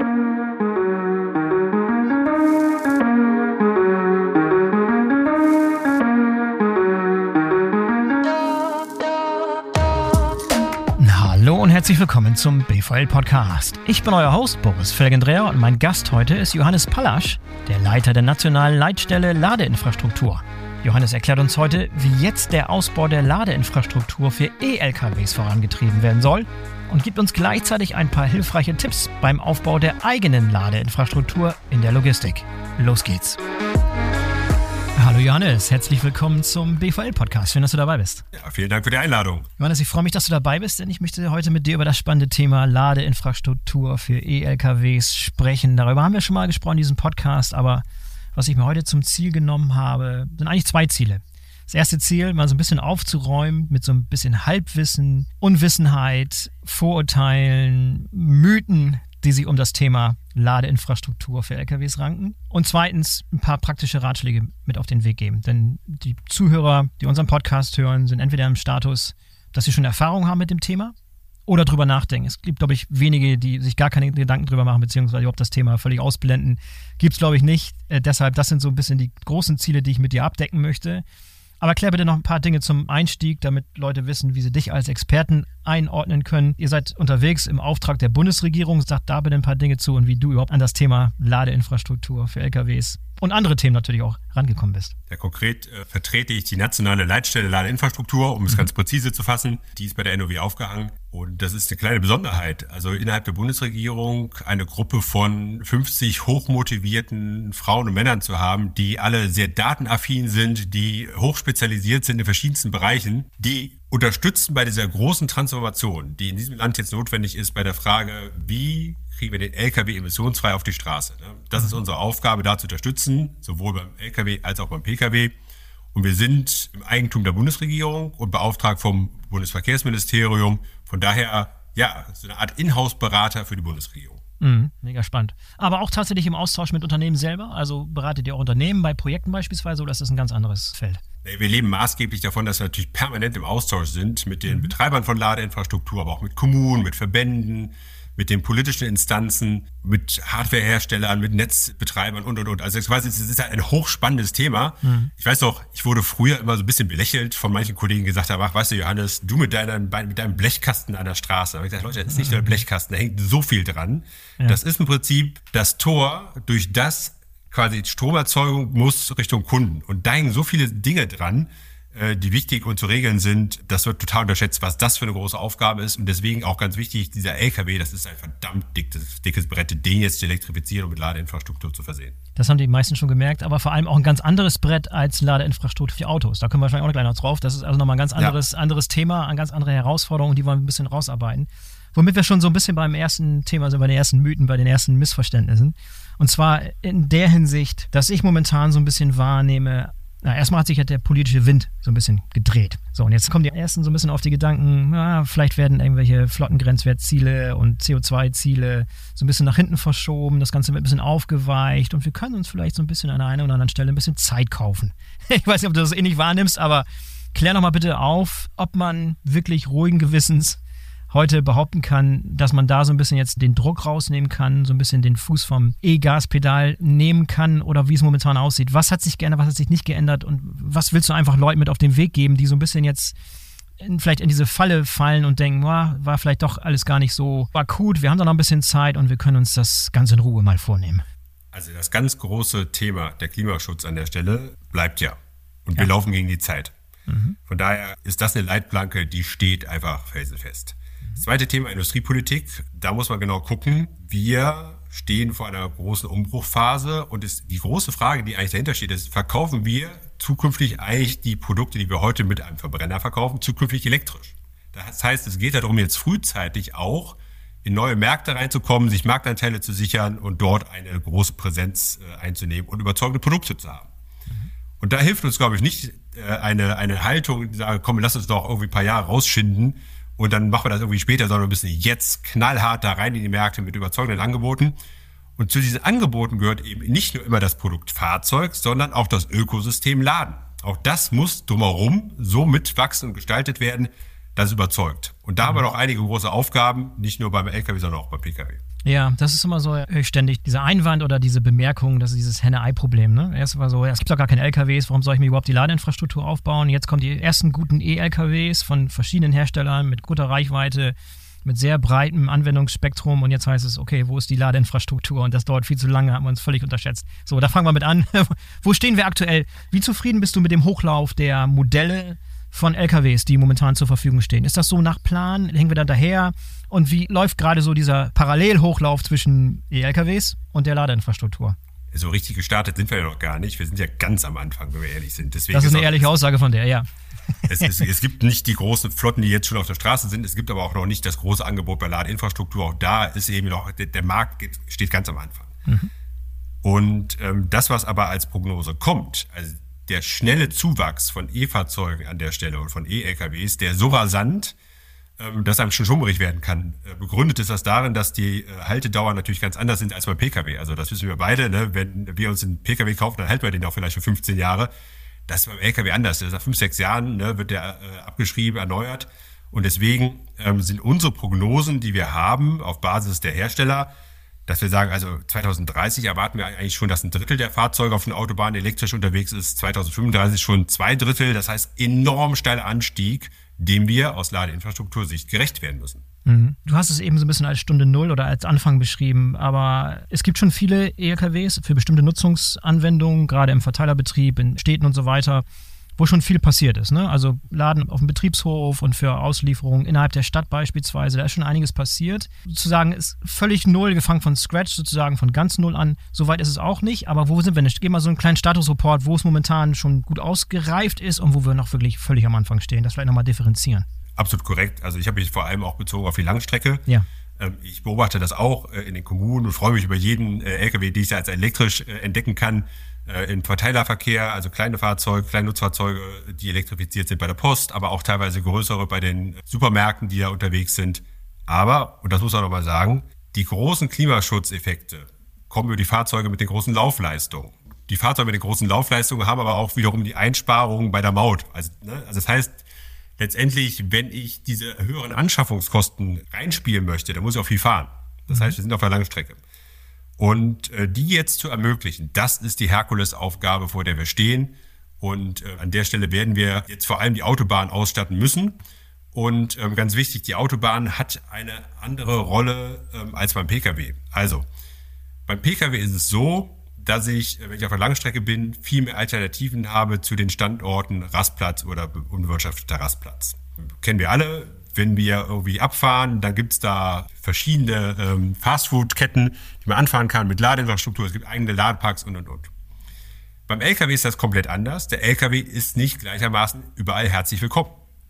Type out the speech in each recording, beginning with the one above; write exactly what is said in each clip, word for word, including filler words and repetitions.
Hallo und herzlich willkommen zum B V L-Podcast. Ich bin euer Host Boris Felgendreher und mein Gast heute ist Johannes Pallasch, der Leiter der Nationalen Leitstelle Ladeinfrastruktur. Johannes erklärt uns heute, wie jetzt der Ausbau der Ladeinfrastruktur für E-L K Ws vorangetrieben werden soll und gibt uns gleichzeitig ein paar hilfreiche Tipps beim Aufbau der eigenen Ladeinfrastruktur in der Logistik. Los geht's! Hallo Johannes, herzlich willkommen zum B V L-Podcast. Schön, dass du dabei bist. Ja, vielen Dank für die Einladung. Johannes, ich freue mich, dass du dabei bist, denn ich möchte heute mit dir über das spannende Thema Ladeinfrastruktur für E-L K Ws sprechen. Darüber haben wir schon mal gesprochen in diesem Podcast, aber was ich mir heute zum Ziel genommen habe, sind eigentlich zwei Ziele. Das erste Ziel, mal so ein bisschen aufzuräumen mit so ein bisschen Halbwissen, Unwissenheit, Vorurteilen, Mythen, die sich um das Thema Ladeinfrastruktur für L K Ws ranken. Und zweitens ein paar praktische Ratschläge mit auf den Weg geben. Denn die Zuhörer, die unseren Podcast hören, sind entweder im Status, dass sie schon Erfahrung haben mit dem Thema oder drüber nachdenken. Es gibt, glaube ich, wenige, die sich gar keine Gedanken drüber machen, beziehungsweise überhaupt das Thema völlig ausblenden. Gibt es, glaube ich, nicht. Äh, deshalb, das sind so ein bisschen die großen Ziele, die ich mit dir abdecken möchte. Aber klär bitte noch ein paar Dinge zum Einstieg, damit Leute wissen, wie sie dich als Experten einordnen können. Ihr seid unterwegs im Auftrag der Bundesregierung. Sagt da bitte ein paar Dinge zu und wie du überhaupt an das Thema Ladeinfrastruktur für L K Ws und andere Themen natürlich auch rangekommen bist. Ja, konkret äh, vertrete ich die nationale Leitstelle Ladeinfrastruktur, um es mhm. ganz präzise zu fassen. Die ist bei der N O W aufgehangen. Und das ist eine kleine Besonderheit. Also innerhalb der Bundesregierung eine Gruppe von fünfzig hochmotivierten Frauen und Männern zu haben, die alle sehr datenaffin sind, die hochspezialisiert sind in verschiedensten Bereichen, die unterstützen bei dieser großen Transformation, die in diesem Land jetzt notwendig ist, bei der Frage, wie kriegen wir den L K W emissionsfrei auf die Straße. Das ist unsere Aufgabe, da zu unterstützen, sowohl beim L K W als auch beim P K W. Und wir sind im Eigentum der Bundesregierung und beauftragt vom Bundesverkehrsministerium. Von daher, ja, so eine Art Inhouse-Berater für die Bundesregierung. Mhm, mega spannend. Aber auch tatsächlich im Austausch mit Unternehmen selber? Also beratet ihr auch Unternehmen bei Projekten beispielsweise oder ist das ein ganz anderes Feld? Wir leben maßgeblich davon, dass wir natürlich permanent im Austausch sind mit den mhm. Betreibern von Ladeinfrastruktur, aber auch mit Kommunen, mit Verbänden, mit den politischen Instanzen, mit Hardwareherstellern, mit Netzbetreibern und, und, und. Also ich weiß, es ist halt ein hochspannendes Thema. Mhm. Ich weiß doch, ich wurde früher immer so ein bisschen belächelt von manchen Kollegen, die gesagt haben, ach, weißt du, Johannes, du mit deinem, mit deinem Blechkasten an der Straße. Da habe ich gesagt, Leute, das ist nicht nur der Blechkasten, da hängt so viel dran. Ja. Das ist im Prinzip das Tor, durch das quasi Stromerzeugung muss Richtung Kunden. Und da hängen so viele Dinge dran, die wichtig und zu regeln sind. Das wird total unterschätzt, was das für eine große Aufgabe ist. Und deswegen auch ganz wichtig, dieser L K W, das ist ein verdammt dickes, dickes Brett, den jetzt zu elektrifizieren und mit Ladeinfrastruktur zu versehen. Das haben die meisten schon gemerkt, aber vor allem auch ein ganz anderes Brett als Ladeinfrastruktur für Autos. Da können wir wahrscheinlich auch noch gleich noch drauf. Das ist also nochmal ein ganz anderes, ja. anderes Thema, eine ganz andere Herausforderung, die wollen wir ein bisschen rausarbeiten. Womit wir schon so ein bisschen beim ersten Thema sind, bei den ersten Mythen, bei den ersten Missverständnissen. Und zwar in der Hinsicht, dass ich momentan so ein bisschen wahrnehme, na, erstmal hat sich halt der politische Wind so ein bisschen gedreht. So, und jetzt kommen die ersten so ein bisschen auf die Gedanken, na, vielleicht werden irgendwelche Flottengrenzwertziele und C O zwei Ziele so ein bisschen nach hinten verschoben, das Ganze wird ein bisschen aufgeweicht und wir können uns vielleicht so ein bisschen an einer oder anderen Stelle ein bisschen Zeit kaufen. Ich weiß nicht, ob du das ähnlich wahrnimmst, aber klär noch mal bitte auf, ob man wirklich ruhigen Gewissens heute behaupten kann, dass man da so ein bisschen jetzt den Druck rausnehmen kann, so ein bisschen den Fuß vom E-Gaspedal nehmen kann oder wie es momentan aussieht. Was hat sich geändert, was hat sich nicht geändert und was willst du einfach Leuten mit auf den Weg geben, die so ein bisschen jetzt in, vielleicht in diese Falle fallen und denken, wow, war vielleicht doch alles gar nicht so akut, wir haben da noch ein bisschen Zeit und wir können uns das ganz in Ruhe mal vornehmen. Also das ganz große Thema, der Klimaschutz an der Stelle, bleibt ja. Und ja. wir laufen gegen die Zeit. Mhm. Von daher ist das eine Leitplanke, die steht einfach felsenfest. Das zweite Thema, Industriepolitik, da muss man genau gucken. Wir stehen vor einer großen Umbruchphase und ist die große Frage, die eigentlich dahinter steht, ist, verkaufen wir zukünftig eigentlich die Produkte, die wir heute mit einem Verbrenner verkaufen, zukünftig elektrisch? Das heißt, es geht darum, jetzt frühzeitig auch in neue Märkte reinzukommen, sich Marktanteile zu sichern und dort eine große Präsenz einzunehmen und überzeugende Produkte zu haben. Mhm. Und da hilft uns, glaube ich, nicht eine, eine Haltung, die sagt, komm, lass uns doch irgendwie ein paar Jahre rausschinden, und dann machen wir das irgendwie später, sondern wir müssen jetzt knallhart da rein in die Märkte mit überzeugenden Angeboten. Und zu diesen Angeboten gehört eben nicht nur immer das Produkt Fahrzeug, sondern auch das Ökosystem Laden. Auch das muss drumherum so mitwachsen und gestaltet werden, dass es überzeugt. Und da haben wir noch einige große Aufgaben, nicht nur beim L K W, sondern auch beim P K W. Ja, das ist immer so ständig dieser Einwand oder diese Bemerkung, das ist dieses Henne-Ei-Problem. Ne? Erst war so, ja, es gibt doch gar keine L K Ws, warum soll ich mir überhaupt die Ladeinfrastruktur aufbauen? Jetzt kommen die ersten guten E-L K Ws von verschiedenen Herstellern mit guter Reichweite, mit sehr breitem Anwendungsspektrum und jetzt heißt es, okay, wo ist die Ladeinfrastruktur? Und das dauert viel zu lange, haben wir uns völlig unterschätzt. So, da fangen wir mit an. Wo stehen wir aktuell? Wie zufrieden bist du mit dem Hochlauf der Modelle von L K Ws, die momentan zur Verfügung stehen? Ist das so nach Plan? Hängen wir da daher? Und wie läuft gerade so dieser Parallelhochlauf zwischen E-L K Ws und der Ladeinfrastruktur? So richtig gestartet sind wir ja noch gar nicht. Wir sind ja ganz am Anfang, wenn wir ehrlich sind. Deswegen das ist eine ist ehrliche Aussage von der, ja. Es, es, es gibt nicht die großen Flotten, die jetzt schon auf der Straße sind. Es gibt aber auch noch nicht das große Angebot bei Ladeinfrastruktur. Auch da ist eben noch, der, der Markt geht, steht ganz am Anfang. Mhm. Und ähm, das, was aber als Prognose kommt, also der schnelle Zuwachs von E-Fahrzeugen an der Stelle und von E-L K Ws, der so rasant, ähm, dass einem schon schummerig werden kann. Äh, begründet ist das darin, dass die äh, Haltedauern natürlich ganz anders sind als beim Pkw. Also das wissen wir beide, ne? Wenn wir uns einen Pkw kaufen, dann halten wir den auch vielleicht für fünfzehn Jahre. Das ist beim L K W anders. Nach fünf, sechs Jahren ne, wird der äh, abgeschrieben, erneuert. Und deswegen ähm, sind unsere Prognosen, die wir haben, auf Basis der Hersteller, dass wir sagen, also zwanzig dreißig erwarten wir eigentlich schon, dass ein Drittel der Fahrzeuge auf den Autobahnen elektrisch unterwegs ist, zwanzig fünfunddreißig schon zwei Drittel. Das heißt, enorm steiler Anstieg, dem wir aus Ladeinfrastruktursicht gerecht werden müssen. Mhm. Du hast es eben so ein bisschen als Stunde Null oder als Anfang beschrieben, aber es gibt schon viele E-L K Ws für bestimmte Nutzungsanwendungen, gerade im Verteilerbetrieb, in Städten und so weiter, wo schon viel passiert ist. Ne? Also Laden auf dem Betriebshof und für Auslieferungen innerhalb der Stadt beispielsweise, da ist schon einiges passiert. Sozusagen ist völlig null, gefangen von Scratch, sozusagen von ganz null an. Soweit ist es auch nicht, aber wo sind wir denn? Ich gebe mal so einen kleinen Statusreport, wo es momentan schon gut ausgereift ist und wo wir noch wirklich völlig am Anfang stehen. Das vielleicht nochmal differenzieren. Absolut korrekt. Also ich habe mich vor allem auch bezogen auf die Langstrecke. Ja. Ich beobachte das auch in den Kommunen und freue mich über jeden L K W, den ich als elektrisch entdecken kann. Im Verteilerverkehr, also kleine Fahrzeuge, kleine Nutzfahrzeuge, die elektrifiziert sind bei der Post, aber auch teilweise größere bei den Supermärkten, die da unterwegs sind. Aber, und das muss man nochmal sagen, die großen Klimaschutzeffekte kommen über die Fahrzeuge mit den großen Laufleistungen. Die Fahrzeuge mit den großen Laufleistungen haben aber auch wiederum die Einsparungen bei der Maut. Also, ne, also das heißt, letztendlich, wenn ich diese höheren Anschaffungskosten reinspielen möchte, dann muss ich auch viel fahren. Das heißt, wir sind auf einer langen Strecke. Und äh, die jetzt zu ermöglichen, das ist die Herkulesaufgabe, vor der wir stehen. Und äh, an der Stelle werden wir jetzt vor allem die Autobahn ausstatten müssen. Und ähm, ganz wichtig, die Autobahn hat eine andere Rolle ähm, als beim Pkw. Also, beim Pkw ist es so, dass ich, wenn ich auf einer Langstrecke bin, viel mehr Alternativen habe zu den Standorten Rastplatz oder unbewirtschafteter Rastplatz. Kennen wir alle. Wenn wir irgendwie abfahren, dann gibt's da verschiedene ähm, Fastfood-Ketten, die man anfahren kann mit Ladeinfrastruktur. Es gibt eigene Ladeparks und, und, und. Beim L K W ist das komplett anders. Der L K W ist nicht gleichermaßen überall herzlich willkommen.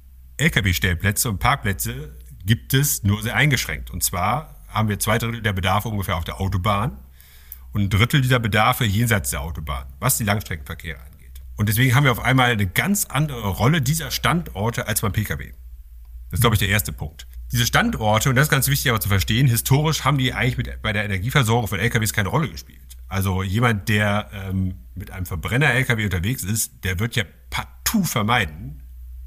L K W-Stellplätze und Parkplätze gibt es nur sehr eingeschränkt. Und zwar haben wir zwei Drittel der Bedarfe ungefähr auf der Autobahn und ein Drittel dieser Bedarfe jenseits der Autobahn, was die Langstreckenverkehre angeht. Und deswegen haben wir auf einmal eine ganz andere Rolle dieser Standorte als beim Pkw. Das ist, glaube ich, der erste Punkt. Diese Standorte, und das ist ganz wichtig aber zu verstehen, historisch haben die eigentlich mit, bei der Energieversorgung von L K Ws keine Rolle gespielt. Also jemand, der ähm, mit einem Verbrenner-L K W unterwegs ist, der wird ja partout vermeiden,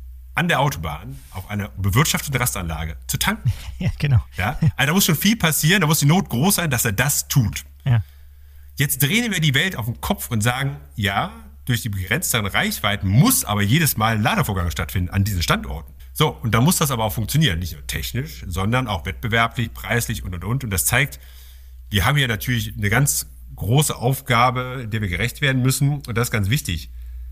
an der Autobahn auf einer bewirtschafteten Rastanlage zu tanken. Ja, genau. Ja? Also da muss schon viel passieren, da muss die Not groß sein, dass er das tut. Ja. Jetzt drehen wir die Welt auf den Kopf und sagen, ja, durch die begrenzteren Reichweiten muss aber jedes Mal ein Ladevorgang stattfinden an diesen Standorten. So, und da muss das aber auch funktionieren, nicht nur technisch, sondern auch wettbewerblich, preislich und, und, und. Und das zeigt, wir haben hier natürlich eine ganz große Aufgabe, der wir gerecht werden müssen. Und das ist ganz wichtig.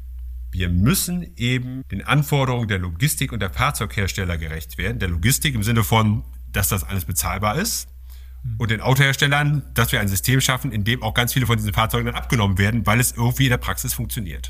Wir müssen eben den Anforderungen der Logistik und der Fahrzeughersteller gerecht werden. Der Logistik im Sinne von, dass das alles bezahlbar ist. Und den Autoherstellern, dass wir ein System schaffen, in dem auch ganz viele von diesen Fahrzeugen dann abgenommen werden, weil es irgendwie in der Praxis funktioniert.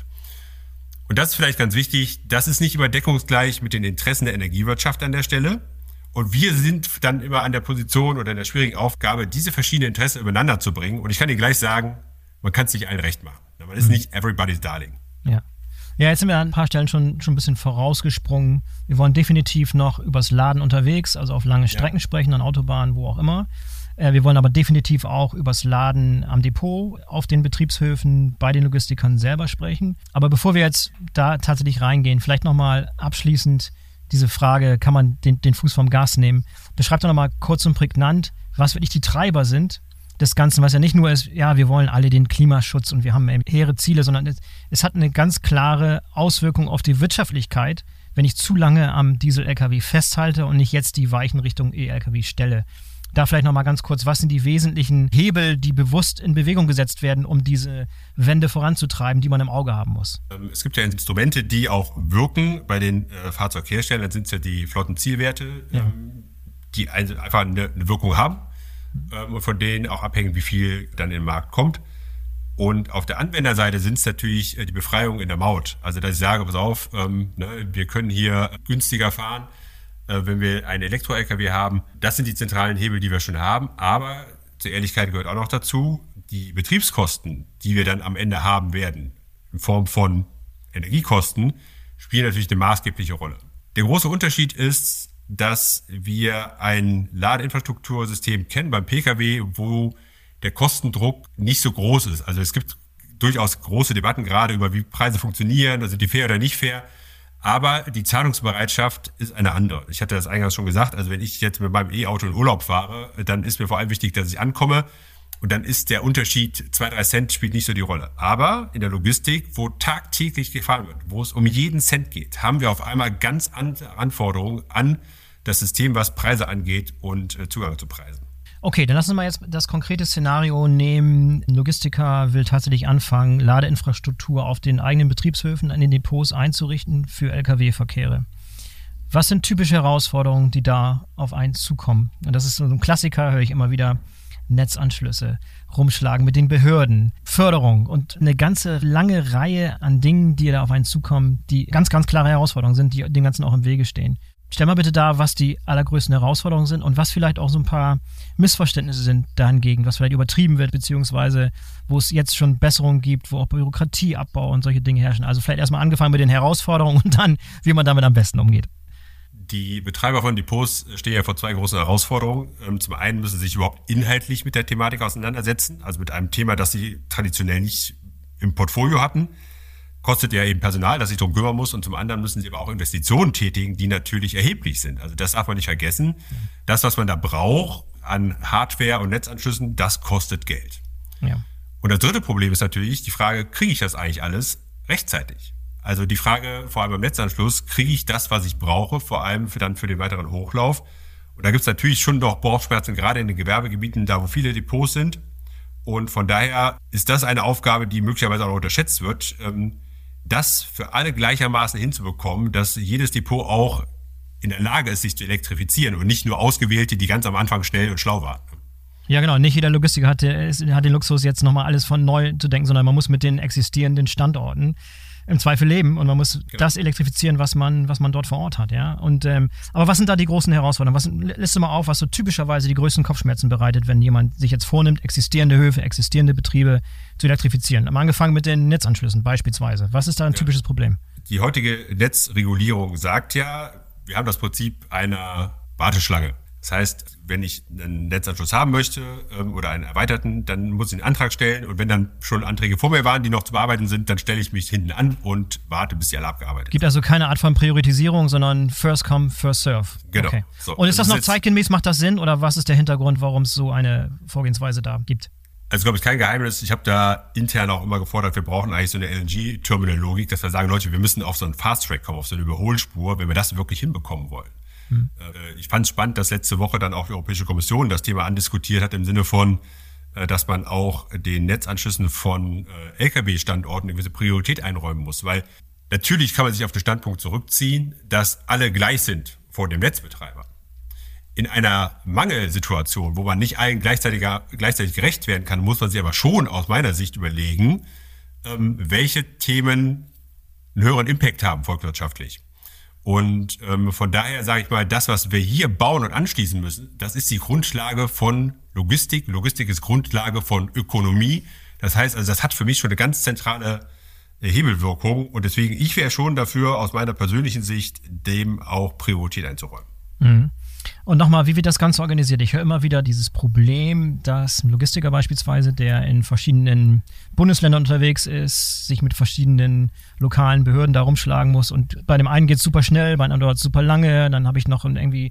Und das ist vielleicht ganz wichtig, das ist nicht immer deckungsgleich mit den Interessen der Energiewirtschaft an der Stelle. Und wir sind dann immer an der Position oder in der schwierigen Aufgabe, diese verschiedenen Interessen übereinander zu bringen. Und ich kann dir gleich sagen, man kann es nicht allen recht machen. Man ist nicht everybody's darling. Ja. Ja, jetzt sind wir an ein paar Stellen schon, schon ein bisschen vorausgesprungen. Wir wollen definitiv noch übers Laden unterwegs, also auf lange Strecken ja. sprechen, an Autobahnen, wo auch immer. Wir wollen aber definitiv auch übers Laden am Depot, auf den Betriebshöfen, bei den Logistikern selber sprechen. Aber bevor wir jetzt da tatsächlich reingehen, vielleicht nochmal abschließend diese Frage, kann man den, den Fuß vom Gas nehmen? Beschreibt doch nochmal kurz und prägnant, was wirklich die Treiber sind des Ganzen, was ja nicht nur ist, ja, wir wollen alle den Klimaschutz und wir haben hehre Ziele, sondern es, es hat eine ganz klare Auswirkung auf die Wirtschaftlichkeit, wenn ich zu lange am Diesel-L K W festhalte und nicht jetzt die Weichen Richtung E-L K W stelle. Da vielleicht nochmal ganz kurz, was sind die wesentlichen Hebel, die bewusst in Bewegung gesetzt werden, um diese Wende voranzutreiben, die man im Auge haben muss? Es gibt ja Instrumente, die auch wirken bei den äh, Fahrzeugherstellern, dann sind es ja die Flottenzielwerte, ja. ähm, die einfach eine, eine Wirkung haben ähm, und von denen auch abhängen, wie viel dann in den Markt kommt. Und auf der Anwenderseite sind es natürlich die Befreiung in der Maut. Also dass ich sage, pass auf, ähm, ne, wir können hier günstiger fahren, äh, wenn wir einen Elektro-L K W haben. Das sind die zentralen Hebel, die wir schon haben. Aber zur Ehrlichkeit gehört auch noch dazu, die Betriebskosten, die wir dann am Ende haben werden, in Form von Energiekosten, spielen natürlich eine maßgebliche Rolle. Der große Unterschied ist, dass wir ein Ladeinfrastruktursystem kennen beim P K W, wo der Kostendruck nicht so groß ist. Also es gibt durchaus große Debatten gerade über, wie Preise funktionieren, also die fair oder nicht fair. Aber die Zahlungsbereitschaft ist eine andere. Ich hatte das eingangs schon gesagt, also wenn ich jetzt mit meinem E-Auto in Urlaub fahre, dann ist mir vor allem wichtig, dass ich ankomme. Und dann ist der Unterschied, zwei, drei Cent spielt nicht so die Rolle. Aber in der Logistik, wo tagtäglich gefahren wird, wo es um jeden Cent geht, haben wir auf einmal ganz andere Anforderungen an das System, was Preise angeht und Zugang zu Preisen. Okay, dann lassen wir mal jetzt das konkrete Szenario nehmen. Ein Logistiker will tatsächlich anfangen, Ladeinfrastruktur auf den eigenen Betriebshöfen an den Depots einzurichten für L K W-Verkehre. Was sind typische Herausforderungen, die da auf einen zukommen? Und das ist so ein Klassiker, höre ich immer wieder. Netzanschlüsse, rumschlagen mit den Behörden, Förderung und eine ganze lange Reihe an Dingen, die da auf einen zukommen, die ganz, ganz klare Herausforderungen sind, die dem Ganzen auch im Wege stehen. Stell mal bitte dar, was die allergrößten Herausforderungen sind und was vielleicht auch so ein paar Missverständnisse sind dahingegen, was vielleicht übertrieben wird, beziehungsweise wo es jetzt schon Besserungen gibt, wo auch Bürokratieabbau und solche Dinge herrschen. Also vielleicht erstmal angefangen mit den Herausforderungen und dann, wie man damit am besten umgeht. Die Betreiber von Depots stehen ja vor zwei großen Herausforderungen. Zum einen müssen sie sich überhaupt inhaltlich mit der Thematik auseinandersetzen, also mit einem Thema, das sie traditionell nicht im Portfolio hatten. Kostet ja eben Personal, das sich darum kümmern muss. Und zum anderen müssen sie aber auch Investitionen tätigen, die natürlich erheblich sind. Also das darf man nicht vergessen. Das, was man da braucht an Hardware und Netzanschlüssen, das kostet Geld. Ja. Und das dritte Problem ist natürlich die Frage, kriege ich das eigentlich alles rechtzeitig? Also die Frage, vor allem beim Netzanschluss, kriege ich das, was ich brauche, vor allem für dann für den weiteren Hochlauf? Und da gibt es natürlich schon noch Bauchschmerzen, gerade in den Gewerbegebieten, da wo viele Depots sind. Und von daher ist das eine Aufgabe, die möglicherweise auch noch unterschätzt wird, das für alle gleichermaßen hinzubekommen, dass jedes Depot auch in der Lage ist, sich zu elektrifizieren und nicht nur Ausgewählte, die ganz am Anfang schnell und schlau waren. Ja, genau. Nicht jeder Logistiker hat, hat den Luxus, jetzt nochmal alles von neu zu denken, sondern man muss mit den existierenden Standorten im Zweifel leben und man muss genau. das elektrifizieren, was man, was man dort vor Ort hat, ja. Und ähm, aber was sind da die großen Herausforderungen? Was liste mal auf, was so typischerweise die größten Kopfschmerzen bereitet, wenn jemand sich jetzt vornimmt, existierende Höfe, existierende Betriebe zu elektrifizieren? Am angefangen mit den Netzanschlüssen beispielsweise. Was ist da ein ja. typisches Problem? Die heutige Netzregulierung sagt ja, wir haben das Prinzip einer Warteschlange. Das heißt, wenn ich einen Netzanschluss haben möchte ähm, oder einen erweiterten, dann muss ich einen Antrag stellen. Und wenn dann schon Anträge vor mir waren, die noch zu bearbeiten sind, dann stelle ich mich hinten an und warte, bis die alle abgearbeitet sind. Gibt also keine Art von Priorisierung, sondern first come, first serve. Genau. Okay. So, und ist das, das noch zeitgemäß? Macht das Sinn? Oder was ist der Hintergrund, warum es so eine Vorgehensweise da gibt? Also ich glaube, es ist kein Geheimnis. Ich habe da intern auch immer gefordert, wir brauchen eigentlich so eine L N G-Terminal-Logik, dass wir sagen, Leute, wir müssen auf so einen Fast-Track kommen, auf so eine Überholspur, wenn wir das wirklich hinbekommen wollen. Hm. Ich fand es spannend, dass letzte Woche dann auch die Europäische Kommission das Thema andiskutiert hat, im Sinne von, dass man auch den Netzanschlüssen von L K W-Standorten eine gewisse Priorität einräumen muss. Weil natürlich kann man sich auf den Standpunkt zurückziehen, dass alle gleich sind vor dem Netzbetreiber. In einer Mangelsituation, wo man nicht allen gleichzeitig, gleichzeitig gerecht werden kann, muss man sich aber schon aus meiner Sicht überlegen, welche Themen einen höheren Impact haben volkswirtschaftlich. Und ähm, von daher sage ich mal, das, was wir hier bauen und anschließen müssen, das ist die Grundlage von Logistik. Logistik ist Grundlage von Ökonomie. Das heißt, also das hat für mich schon eine ganz zentrale Hebelwirkung. Und deswegen, ich wäre schon dafür, aus meiner persönlichen Sicht, dem auch Priorität einzuräumen. Mhm. Und nochmal, wie wird das Ganze organisiert? Ich höre immer wieder dieses Problem, dass ein Logistiker beispielsweise, der in verschiedenen Bundesländern unterwegs ist, sich mit verschiedenen lokalen Behörden da rumschlagen muss. Und bei dem einen geht es super schnell, bei dem anderen dauert es super lange. Dann habe ich noch irgendwie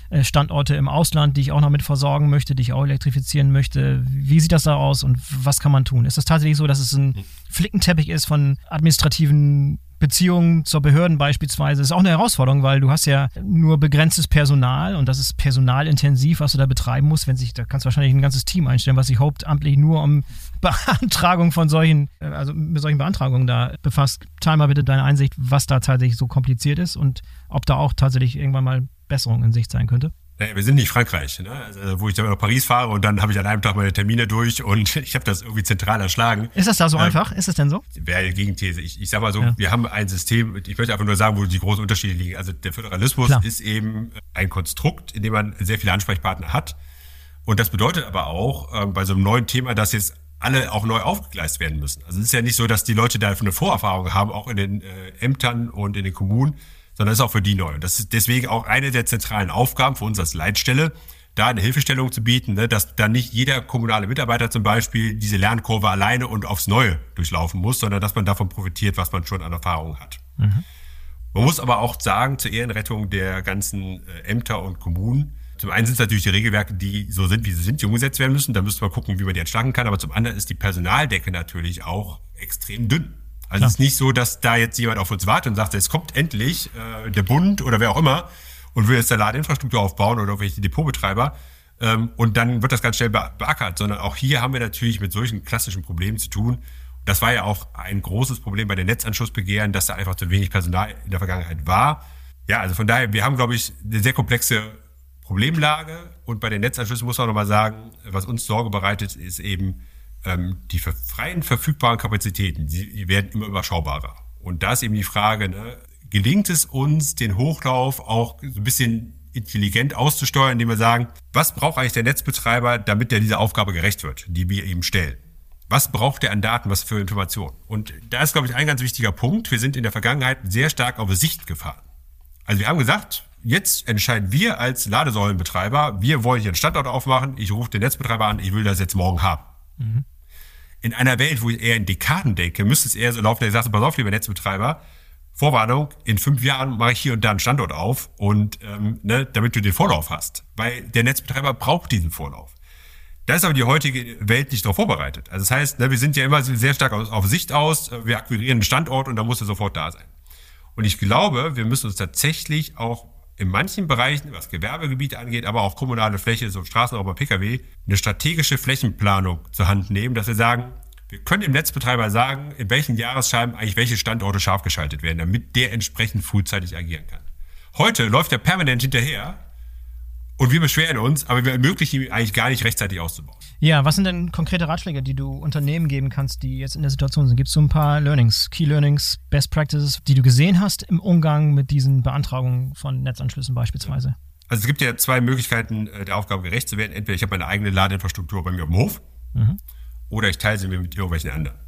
Standorte im Ausland, die ich auch noch mit versorgen möchte, die ich auch elektrifizieren möchte. Wie sieht das da aus und was kann man tun? Ist es tatsächlich so, dass es ein Flickenteppich ist von administrativen Beziehungen zur Behörden beispielsweise? Das ist auch eine Herausforderung, weil du hast ja nur begrenztes Personal und das ist personalintensiv, was du da betreiben musst. Wenn sich, da kannst du wahrscheinlich ein ganzes Team einstellen, was sich hauptamtlich nur um Beantragung von solchen, also mit solchen Beantragungen da befasst. Teil mal bitte deine Einsicht, was da tatsächlich so kompliziert ist und ob da auch tatsächlich irgendwann mal Besserung in Sicht sein könnte. Naja, wir sind nicht Frankreich, ne? Also, wo ich dann nach Paris fahre und dann habe ich an einem Tag meine Termine durch und ich habe das irgendwie zentral erschlagen. Ist das da so ähm, einfach? Ist das denn so? Wäre die Gegenthese. Ich, ich sag mal so, ja. Wir haben ein System, ich möchte einfach nur sagen, wo die großen Unterschiede liegen. Also der Föderalismus Klar. ist eben ein Konstrukt, in dem man sehr viele Ansprechpartner hat. Und das bedeutet aber auch, äh, bei so einem neuen Thema, dass jetzt alle auch neu aufgegleist werden müssen. Also es ist ja nicht so, dass die Leute da eine Vorerfahrung haben, auch in den äh, Ämtern und in den Kommunen, sondern das ist auch für die neu. Und das ist deswegen auch eine der zentralen Aufgaben für uns als Leitstelle, da eine Hilfestellung zu bieten, ne, dass dann nicht jeder kommunale Mitarbeiter zum Beispiel diese Lernkurve alleine und aufs Neue durchlaufen muss, sondern dass man davon profitiert, was man schon an Erfahrung hat. Mhm. Man muss aber auch sagen, zur Ehrenrettung der ganzen äh, Ämter und Kommunen, zum einen sind es natürlich die Regelwerke, die so sind, wie sie sind, die umgesetzt werden müssen. Da müsste man gucken, wie man die entschlacken kann. Aber zum anderen ist die Personaldecke natürlich auch extrem dünn. Also ja. Es ist nicht so, dass da jetzt jemand auf uns wartet und sagt, es kommt endlich äh, der Bund oder wer auch immer und will jetzt eine Ladeinfrastruktur aufbauen oder irgendwelche Depotbetreiber ähm, und dann wird das ganz schnell be- beackert. Sondern auch hier haben wir natürlich mit solchen klassischen Problemen zu tun. Das war ja auch ein großes Problem bei den Netzanschlussbegehren, dass da einfach zu wenig Personal in der Vergangenheit war. Ja, also von daher, wir haben, glaube ich, eine sehr komplexe Problemlage und bei den Netzanschlüssen muss man nochmal sagen, was uns Sorge bereitet, ist eben ähm, die für freien verfügbaren Kapazitäten, die, die werden immer überschaubarer. Und da ist eben die Frage, ne, gelingt es uns, den Hochlauf auch so ein bisschen intelligent auszusteuern, indem wir sagen, was braucht eigentlich der Netzbetreiber, damit er dieser Aufgabe gerecht wird, die wir ihm stellen? Was braucht er an Daten, was für Informationen? Und da ist, glaube ich, ein ganz wichtiger Punkt. Wir sind in der Vergangenheit sehr stark auf Sicht gefahren. Also wir haben gesagt, jetzt entscheiden wir als Ladesäulenbetreiber, wir wollen hier einen Standort aufmachen, ich rufe den Netzbetreiber an, ich will das jetzt morgen haben. Mhm. In einer Welt, wo ich eher in Dekaden denke, müsste es eher so laufen, dass ich sage, pass auf, lieber Netzbetreiber, Vorwarnung, in fünf Jahren mache ich hier und da einen Standort auf und ähm, ne, damit du den Vorlauf hast. Weil der Netzbetreiber braucht diesen Vorlauf. Da ist aber die heutige Welt nicht darauf vorbereitet. Also das heißt, ne, wir sind ja immer sehr stark auf, auf Sicht aus, wir akquirieren einen Standort und dann muss er sofort da sein. Und ich glaube, wir müssen uns tatsächlich auch in manchen Bereichen, was Gewerbegebiete angeht, aber auch kommunale Fläche, so Straßenraum, P K W, eine strategische Flächenplanung zur Hand nehmen, dass wir sagen, wir können dem Netzbetreiber sagen, in welchen Jahresscheiben eigentlich welche Standorte scharf geschaltet werden, damit der entsprechend frühzeitig agieren kann. Heute läuft er permanent hinterher und wir beschweren uns, aber wir ermöglichen ihm eigentlich gar nicht rechtzeitig auszubauen. Ja, was sind denn konkrete Ratschläge, die du Unternehmen geben kannst, die jetzt in der Situation sind? Gibt es so ein paar Learnings, Key Learnings, Best Practices, die du gesehen hast im Umgang mit diesen Beantragungen von Netzanschlüssen beispielsweise? Also es gibt ja zwei Möglichkeiten, der Aufgabe gerecht zu werden. Entweder ich habe meine eigene Ladeinfrastruktur bei mir auf dem Hof mhm. oder ich teile sie mir mit irgendwelchen anderen.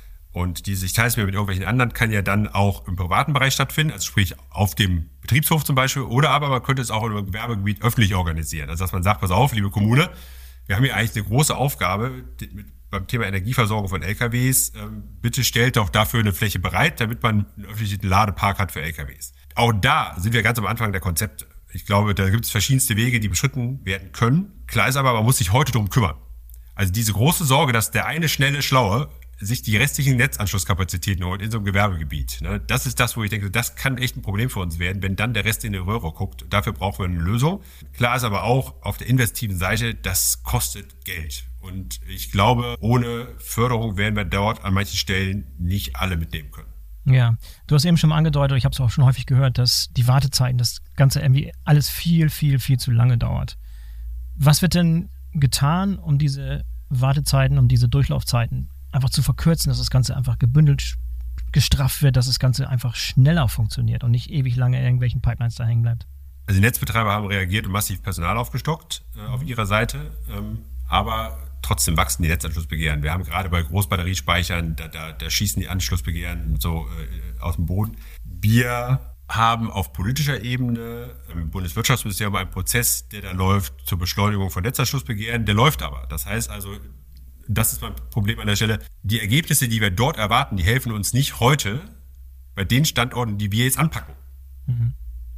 Und dieses, ich teile es mir mit irgendwelchen anderen, kann ja dann auch im privaten Bereich stattfinden, also sprich auf dem Betriebshof zum Beispiel, oder aber man könnte es auch in einem Gewerbegebiet öffentlich organisieren. Also dass man sagt, pass auf, liebe Kommune, wir haben hier eigentlich eine große Aufgabe mit, beim Thema Energieversorgung von L K Ws. Ähm, bitte stellt doch dafür eine Fläche bereit, damit man einen öffentlichen Ladepark hat für L K Ws. Auch da sind wir ganz am Anfang der Konzepte. Ich glaube, da gibt es verschiedenste Wege, die beschritten werden können. Klar ist aber, man muss sich heute darum kümmern. Also diese große Sorge, dass der eine schnelle, schlaue sich die restlichen Netzanschlusskapazitäten holt in so einem Gewerbegebiet. Ne? Das ist das, wo ich denke, das kann echt ein Problem für uns werden, wenn dann der Rest in die Röhre guckt. Dafür brauchen wir eine Lösung. Klar ist aber auch auf der investiven Seite, das kostet Geld. Und ich glaube, ohne Förderung werden wir dort an manchen Stellen nicht alle mitnehmen können. Ja, du hast eben schon mal angedeutet, ich habe es auch schon häufig gehört, dass die Wartezeiten, das Ganze irgendwie alles viel, viel, viel zu lange dauert. Was wird denn getan, um diese Wartezeiten, um diese Durchlaufzeiten einfach zu verkürzen, dass das Ganze einfach gebündelt gestrafft wird, dass das Ganze einfach schneller funktioniert und nicht ewig lange in irgendwelchen Pipelines da hängen bleibt? Also die Netzbetreiber haben reagiert und massiv Personal aufgestockt äh, auf ihrer Seite, ähm, aber trotzdem wachsen die Netzanschlussbegehren. Wir haben gerade bei Großbatteriespeichern, da, da, da schießen die Anschlussbegehren so äh, aus dem Boden. Wir haben auf politischer Ebene im Bundeswirtschaftsministerium einen Prozess, der da läuft zur Beschleunigung von Netzanschlussbegehren. Der läuft aber. Das heißt also, das ist mein Problem an der Stelle. Die Ergebnisse, die wir dort erwarten, die helfen uns nicht heute bei den Standorten, die wir jetzt anpacken. Mhm.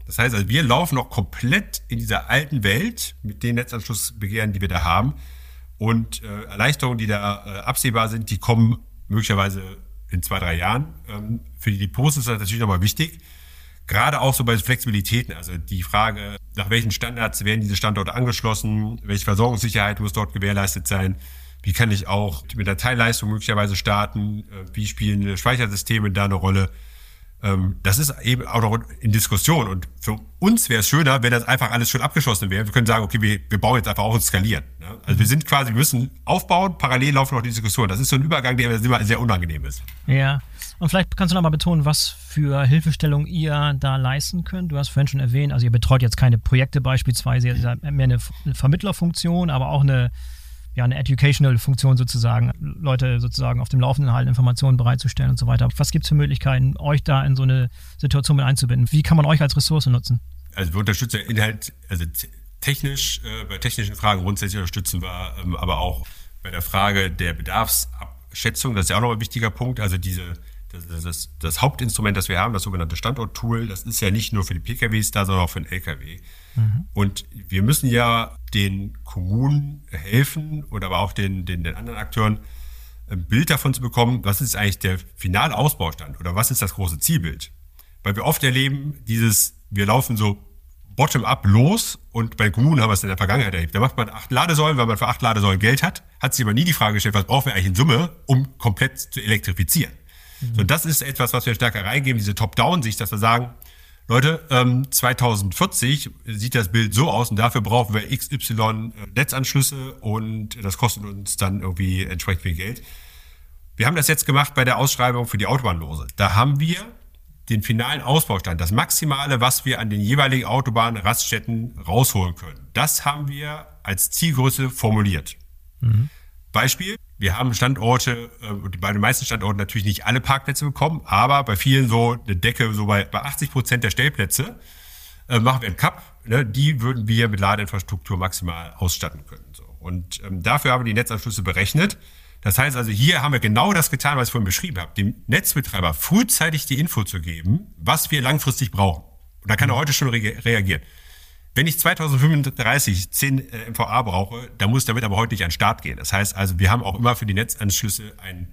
Das heißt, also wir laufen noch komplett in dieser alten Welt mit den Netzanschlussbegehren, die wir da haben. Und äh, Erleichterungen, die da äh, absehbar sind, die kommen möglicherweise in zwei, drei Jahren. Ähm, für die Depots ist das natürlich nochmal wichtig. Gerade auch so bei Flexibilitäten, also die Frage, nach welchen Standards werden diese Standorte angeschlossen, welche Versorgungssicherheit muss dort gewährleistet sein, wie kann ich auch mit der Teilleistung möglicherweise starten, wie spielen Speichersysteme da eine Rolle. Das ist eben auch noch in Diskussion und für uns wäre es schöner, wenn das einfach alles schon abgeschlossen wäre. Wir können sagen, okay, wir, wir bauen jetzt einfach auch und skalieren. Also wir sind quasi, wir müssen aufbauen, parallel laufen noch die Diskussion. Das ist so ein Übergang, der immer sehr unangenehm ist. Ja, und vielleicht kannst du noch mal betonen, was für Hilfestellung ihr da leisten könnt. Du hast vorhin schon erwähnt, also ihr betreut jetzt keine Projekte beispielsweise, ihr seid mehr eine Vermittlerfunktion, aber auch eine ja, eine Educational-Funktion sozusagen, Leute sozusagen auf dem Laufenden halten, Informationen bereitzustellen und so weiter. Was gibt es für Möglichkeiten, euch da in so eine Situation mit einzubinden? Wie kann man euch als Ressource nutzen? Also wir unterstützen Inhalt, also technisch, äh, bei technischen Fragen grundsätzlich unterstützen wir, ähm, aber auch bei der Frage der Bedarfsabschätzung, das ist ja auch noch ein wichtiger Punkt, also diese Das, das, das Hauptinstrument, das wir haben, das sogenannte Standort-Tool, das ist ja nicht nur für die P K Ws da, sondern auch für den L K W. Mhm. Und wir müssen ja den Kommunen helfen oder aber auch den, den, den anderen Akteuren ein Bild davon zu bekommen, was ist eigentlich der finale Ausbaustand oder was ist das große Zielbild. Weil wir oft erleben, dieses, wir laufen so bottom-up los und bei den Kommunen haben wir es in der Vergangenheit erlebt. Da macht man acht Ladesäulen, weil man für acht Ladesäulen Geld hat, hat sich aber nie die Frage gestellt, was brauchen wir eigentlich in Summe, um komplett zu elektrifizieren. Mhm. So, das ist etwas, was wir stärker reingeben, diese Top-Down-Sicht, dass wir sagen, Leute, ähm, zwanzig vierzig sieht das Bild so aus und dafür brauchen wir X Y Netzanschlüsse und das kostet uns dann irgendwie entsprechend viel Geld. Wir haben das jetzt gemacht bei der Ausschreibung für die Autobahnlose. Da haben wir den finalen Ausbaustand, das Maximale, was wir an den jeweiligen Autobahnen, Raststätten rausholen können. Das haben wir als Zielgröße formuliert. Mhm. Beispiel, wir haben Standorte, äh, bei den meisten Standorten natürlich nicht alle Parkplätze bekommen, aber bei vielen so eine Decke, so bei, bei achtzig Prozent der Stellplätze äh, machen wir einen Cup, ne, die würden wir mit Ladeinfrastruktur maximal ausstatten können. So. Und ähm, dafür haben wir die Netzanschlüsse berechnet. Das heißt also, hier haben wir genau das getan, was ich vorhin beschrieben habe, dem Netzbetreiber frühzeitig die Info zu geben, was wir langfristig brauchen. Und da kann er heute schon re- reagieren. Wenn ich zwanzig fünfunddreißig zehn äh, M V A brauche, dann muss damit aber heute nicht an den Start gehen. Das heißt also, wir haben auch immer für die Netzanschlüsse ein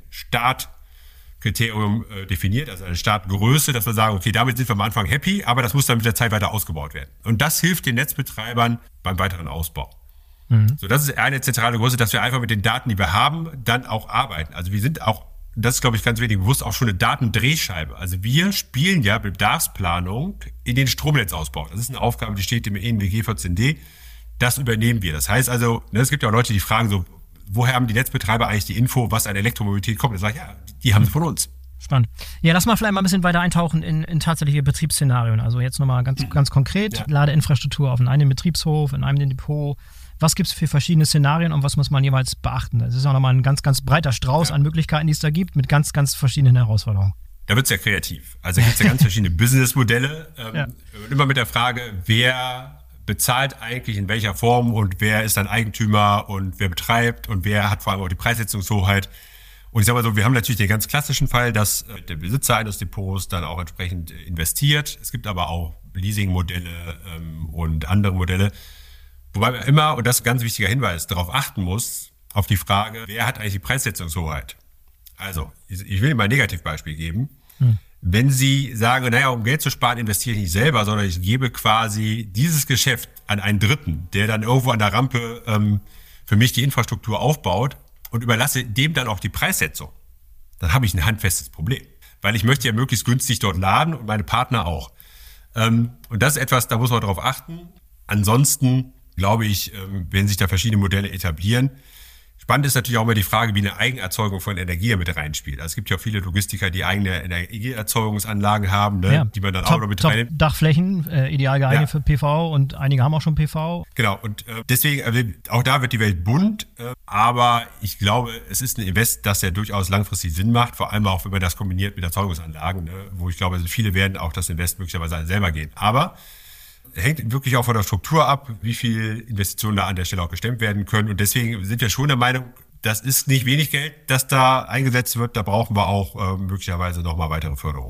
Startkriterium äh, definiert, also eine Startgröße, dass wir sagen, okay, damit sind wir am Anfang happy, aber das muss dann mit der Zeit weiter ausgebaut werden. Und das hilft den Netzbetreibern beim weiteren Ausbau. Mhm. So, das ist eine zentrale Größe, dass wir einfach mit den Daten, die wir haben, dann auch arbeiten. Also wir sind auch, das ist, glaube ich, ganz wenig bewusst, auch schon eine Datendrehscheibe. Also wir spielen ja Bedarfsplanung in den Stromnetzausbau. Das ist eine Aufgabe, die steht im E N W G vierzehn d. Das übernehmen wir. Das heißt also, ne, es gibt ja auch Leute, die fragen so, woher haben die Netzbetreiber eigentlich die Info, was an Elektromobilität kommt? Ich sage, ja, die haben sie von uns. Spannend. Ja, lass mal vielleicht mal ein bisschen weiter eintauchen in, in tatsächliche Betriebsszenarien. Also jetzt nochmal ganz, ganz konkret, ja. Ladeinfrastruktur auf einem Betriebshof, in einem Depot. Was gibt es für verschiedene Szenarien und was muss man jeweils beachten? Das ist auch nochmal ein ganz, ganz breiter Strauß ja. an Möglichkeiten, die es da gibt, mit ganz, ganz verschiedenen Herausforderungen. Da wird es ja kreativ. Also gibt es ja ganz verschiedene Businessmodelle. Ähm, ja. Immer mit der Frage, wer bezahlt eigentlich in welcher Form und wer ist dann Eigentümer und wer betreibt und wer hat vor allem auch die Preissetzungshoheit. Und ich sage mal so, wir haben natürlich den ganz klassischen Fall, dass äh, der Besitzer eines Depots dann auch entsprechend investiert. Es gibt aber auch Leasingmodelle ähm, und andere Modelle. Wobei man immer, und das ist ein ganz wichtiger Hinweis, darauf achten muss, auf die Frage, wer hat eigentlich die Preissetzungshoheit? Also, ich will Ihnen mal ein Negativbeispiel geben. Hm. Wenn Sie sagen, naja, um Geld zu sparen, investiere ich nicht selber, sondern ich gebe quasi dieses Geschäft an einen Dritten, der dann irgendwo an der Rampe ähm, für mich die Infrastruktur aufbaut und überlasse dem dann auch die Preissetzung, dann habe ich ein handfestes Problem. Weil ich möchte ja möglichst günstig dort laden und meine Partner auch. Ähm, und das ist etwas, da muss man drauf achten. Ansonsten glaube ich, wenn sich da verschiedene Modelle etablieren. Spannend ist natürlich auch immer die Frage, wie eine Eigenerzeugung von Energie mit reinspielt. Also es gibt ja auch viele Logistiker, die eigene Energieerzeugungsanlagen haben, ne, ja, die man dann top, auch noch mit reinnimmt. Dachflächen, äh, ideal geeignet ja. für P V und einige haben auch schon P V. Genau, und äh, deswegen, also auch da wird die Welt bunt, äh, aber ich glaube, es ist ein Invest, das ja durchaus langfristig Sinn macht, vor allem auch, wenn man das kombiniert mit Erzeugungsanlagen, ne, wo ich glaube, also viele werden auch das Invest möglicherweise selber gehen. Aber hängt wirklich auch von der Struktur ab, wie viel Investitionen da an der Stelle auch gestemmt werden können. Und deswegen sind wir schon der Meinung, das ist nicht wenig Geld, das da eingesetzt wird. Da brauchen wir auch äh, möglicherweise nochmal weitere Förderung.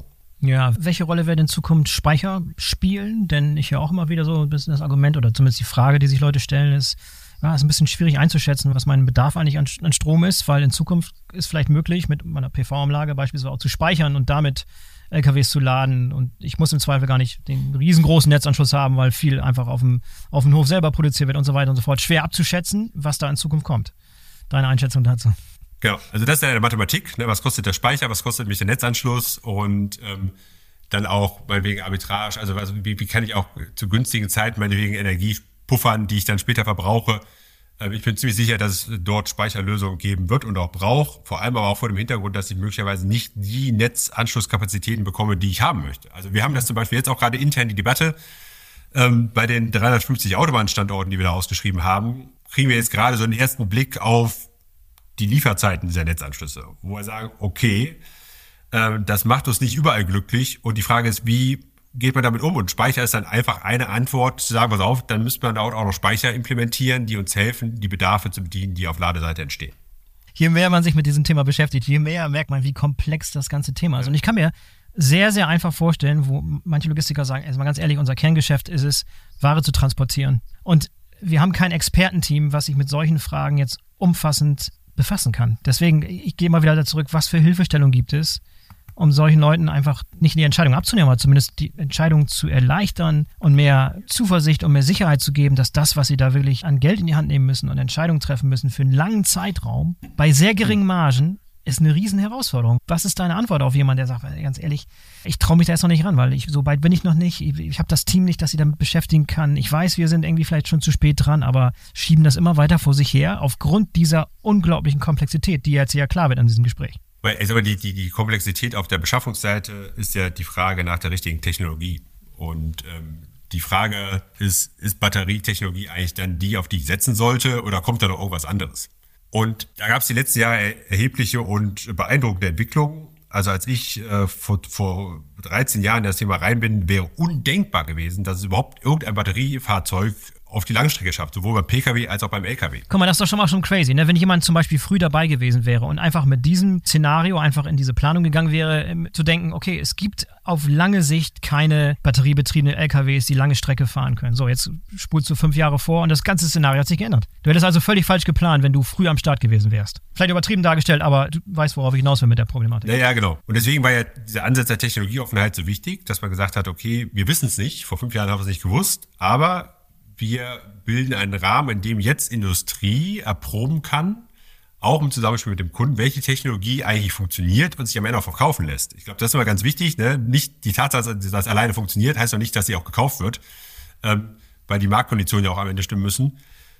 Ja, welche Rolle werden in Zukunft Speicher spielen? Denn ich höre auch immer wieder so ein bisschen das Argument oder zumindest die Frage, die sich Leute stellen, ist, ja, ist ein bisschen schwierig einzuschätzen, was mein Bedarf eigentlich an, an Strom ist, weil in Zukunft ist vielleicht möglich, mit meiner P V-Anlage beispielsweise auch zu speichern und damit L K Ws zu laden. Und ich muss im Zweifel gar nicht den riesengroßen Netzanschluss haben, weil viel einfach auf dem, auf dem Hof selber produziert wird und so weiter und so fort. Schwer abzuschätzen, was da in Zukunft kommt. Deine Einschätzung dazu? Genau, also das ist ja eine Mathematik. Ne? Was kostet der Speicher, was kostet mich der Netzanschluss und ähm, dann auch meinetwegen Arbitrage. Also, also wie, wie kann ich auch zu günstigen Zeiten meinetwegen Energie puffern, die ich dann später verbrauche. Ich bin ziemlich sicher, dass es dort Speicherlösungen geben wird und auch braucht. Vor allem aber auch vor dem Hintergrund, dass ich möglicherweise nicht die Netzanschlusskapazitäten bekomme, die ich haben möchte. Also wir haben das zum Beispiel jetzt auch gerade intern die Debatte. Ähm, bei den dreihundertfünfzig Autobahnstandorten, die wir da ausgeschrieben haben, kriegen wir jetzt gerade so einen ersten Blick auf die Lieferzeiten dieser Netzanschlüsse, wo wir sagen, okay, äh, das macht uns nicht überall glücklich. Und die Frage ist, wie geht man damit um? Und Speicher ist dann einfach eine Antwort, zu sagen, pass auf, dann müsste man dort auch noch Speicher implementieren, die uns helfen, die Bedarfe zu bedienen, die auf Ladeseite entstehen. Je mehr man sich mit diesem Thema beschäftigt, je mehr merkt man, wie komplex das ganze Thema ist. Und ich kann mir sehr, sehr einfach vorstellen, wo manche Logistiker sagen, erstmal ganz ehrlich, unser Kerngeschäft ist es, Ware zu transportieren. Und wir haben kein Expertenteam, was sich mit solchen Fragen jetzt umfassend befassen kann. Deswegen, ich gehe mal wieder da zurück, was für Hilfestellung gibt es, um solchen Leuten einfach nicht die Entscheidung abzunehmen, aber zumindest die Entscheidung zu erleichtern und mehr Zuversicht und mehr Sicherheit zu geben, dass das, was sie da wirklich an Geld in die Hand nehmen müssen und Entscheidungen treffen müssen für einen langen Zeitraum, bei sehr geringen Margen, ist eine riesen Herausforderung. Was ist deine Antwort auf jemanden, der sagt, ganz ehrlich, ich traue mich da jetzt noch nicht ran, weil ich, so weit bin ich noch nicht, ich, ich habe das Team nicht, das sich damit beschäftigen kann. Ich weiß, wir sind irgendwie vielleicht schon zu spät dran, aber schieben das immer weiter vor sich her, aufgrund dieser unglaublichen Komplexität, die jetzt ja klar wird an diesem Gespräch. Also die, die, die Komplexität auf der Beschaffungsseite ist ja die Frage nach der richtigen Technologie. Und ähm, die Frage ist, ist Batterietechnologie eigentlich dann die, auf die ich setzen sollte, oder kommt da noch irgendwas anderes? Und da gab es die letzten Jahre erhebliche und beeindruckende Entwicklungen. Also als ich äh, vor, vor dreizehn Jahren in das Thema rein bin, wäre undenkbar gewesen, dass es überhaupt irgendein Batteriefahrzeug auf die Langstrecke schafft, sowohl beim Pkw als auch beim Lkw. Guck mal, das ist doch schon mal schon crazy, ne? Wenn jemand zum Beispiel früh dabei gewesen wäre und einfach mit diesem Szenario einfach in diese Planung gegangen wäre, ähm, zu denken, okay, es gibt auf lange Sicht keine batteriebetriebenen L K Ws, die lange Strecke fahren können. So, jetzt spulst du fünf Jahre vor und das ganze Szenario hat sich geändert. Du hättest also völlig falsch geplant, wenn du früh am Start gewesen wärst. Vielleicht übertrieben dargestellt, aber du weißt, worauf ich hinaus will mit der Problematik. Ja, ja, genau. Und deswegen war ja dieser Ansatz der Technologieoffenheit so wichtig, dass man gesagt hat, okay, wir wissen es nicht, vor fünf Jahren haben wir es nicht gewusst, aber wir bilden einen Rahmen, in dem jetzt Industrie erproben kann, auch im Zusammenspiel mit dem Kunden, welche Technologie eigentlich funktioniert und sich am Ende auch verkaufen lässt. Ich glaube, das ist immer ganz wichtig. Ne? Nicht die Tatsache, dass das alleine funktioniert, heißt doch nicht, dass sie auch gekauft wird, ähm, weil die Marktkonditionen ja auch am Ende stimmen müssen.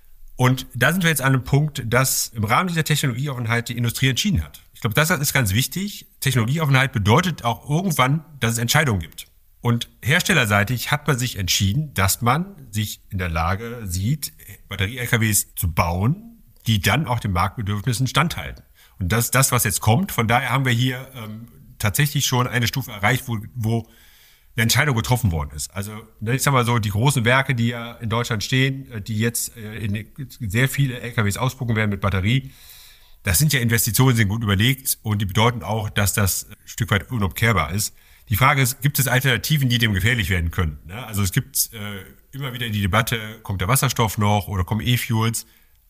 Und da sind wir jetzt an einem Punkt, dass im Rahmen dieser Technologieoffenheit die Industrie entschieden hat. Ich glaube, das ist ganz wichtig. Technologieoffenheit bedeutet auch irgendwann, dass es Entscheidungen gibt. Und herstellerseitig hat man sich entschieden, dass man sich in der Lage sieht, Batterie-L K Ws zu bauen, die dann auch den Marktbedürfnissen standhalten. Und das ist das, was jetzt kommt. Von daher haben wir hier ähm, tatsächlich schon eine Stufe erreicht, wo, wo eine Entscheidung getroffen worden ist. Also ich sag mal so, die großen Werke, die ja in Deutschland stehen, die jetzt äh, in sehr viele L K Ws ausspucken werden mit Batterie, das sind ja Investitionen, sind gut überlegt und die bedeuten auch, dass das ein Stück weit unumkehrbar ist. Die Frage ist, gibt es Alternativen, die dem gefährlich werden können? Also es gibt äh, immer wieder die Debatte, kommt der Wasserstoff noch oder kommen E-Fuels?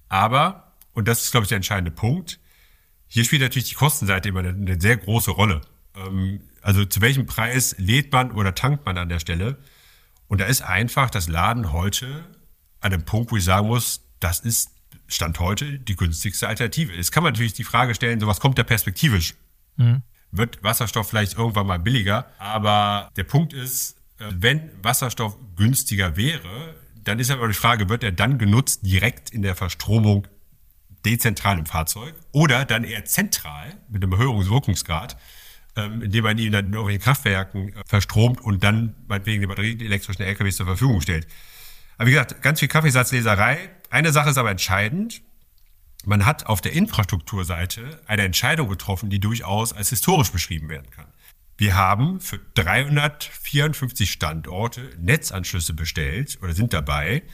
Aber, und das ist, glaube ich, der entscheidende Punkt, hier spielt natürlich die Kostenseite immer eine, eine sehr große Rolle. Ähm, also zu welchem Preis lädt man oder tankt man an der Stelle? Und da ist einfach das Laden heute an einem Punkt, wo ich sagen muss, das ist Stand heute die günstigste Alternative. Jetzt kann man natürlich die Frage stellen, so was kommt da perspektivisch? Mhm. Wird Wasserstoff vielleicht irgendwann mal billiger. Aber der Punkt ist, wenn Wasserstoff günstiger wäre, dann ist aber die Frage, wird er dann genutzt direkt in der Verstromung dezentral im Fahrzeug oder dann eher zentral mit einem höheren Wirkungsgrad, indem man ihn dann in irgendwelchen Kraftwerken verstromt und dann meinetwegen die batterieelektrischen L K Ws zur Verfügung stellt. Aber wie gesagt, ganz viel Kaffeesatzleserei. Eine Sache ist aber entscheidend. Man hat auf der Infrastrukturseite eine Entscheidung getroffen, die durchaus als historisch beschrieben werden kann. Wir haben für dreihundertvierundfünfzig Standorte Netzanschlüsse bestellt oder sind dabei,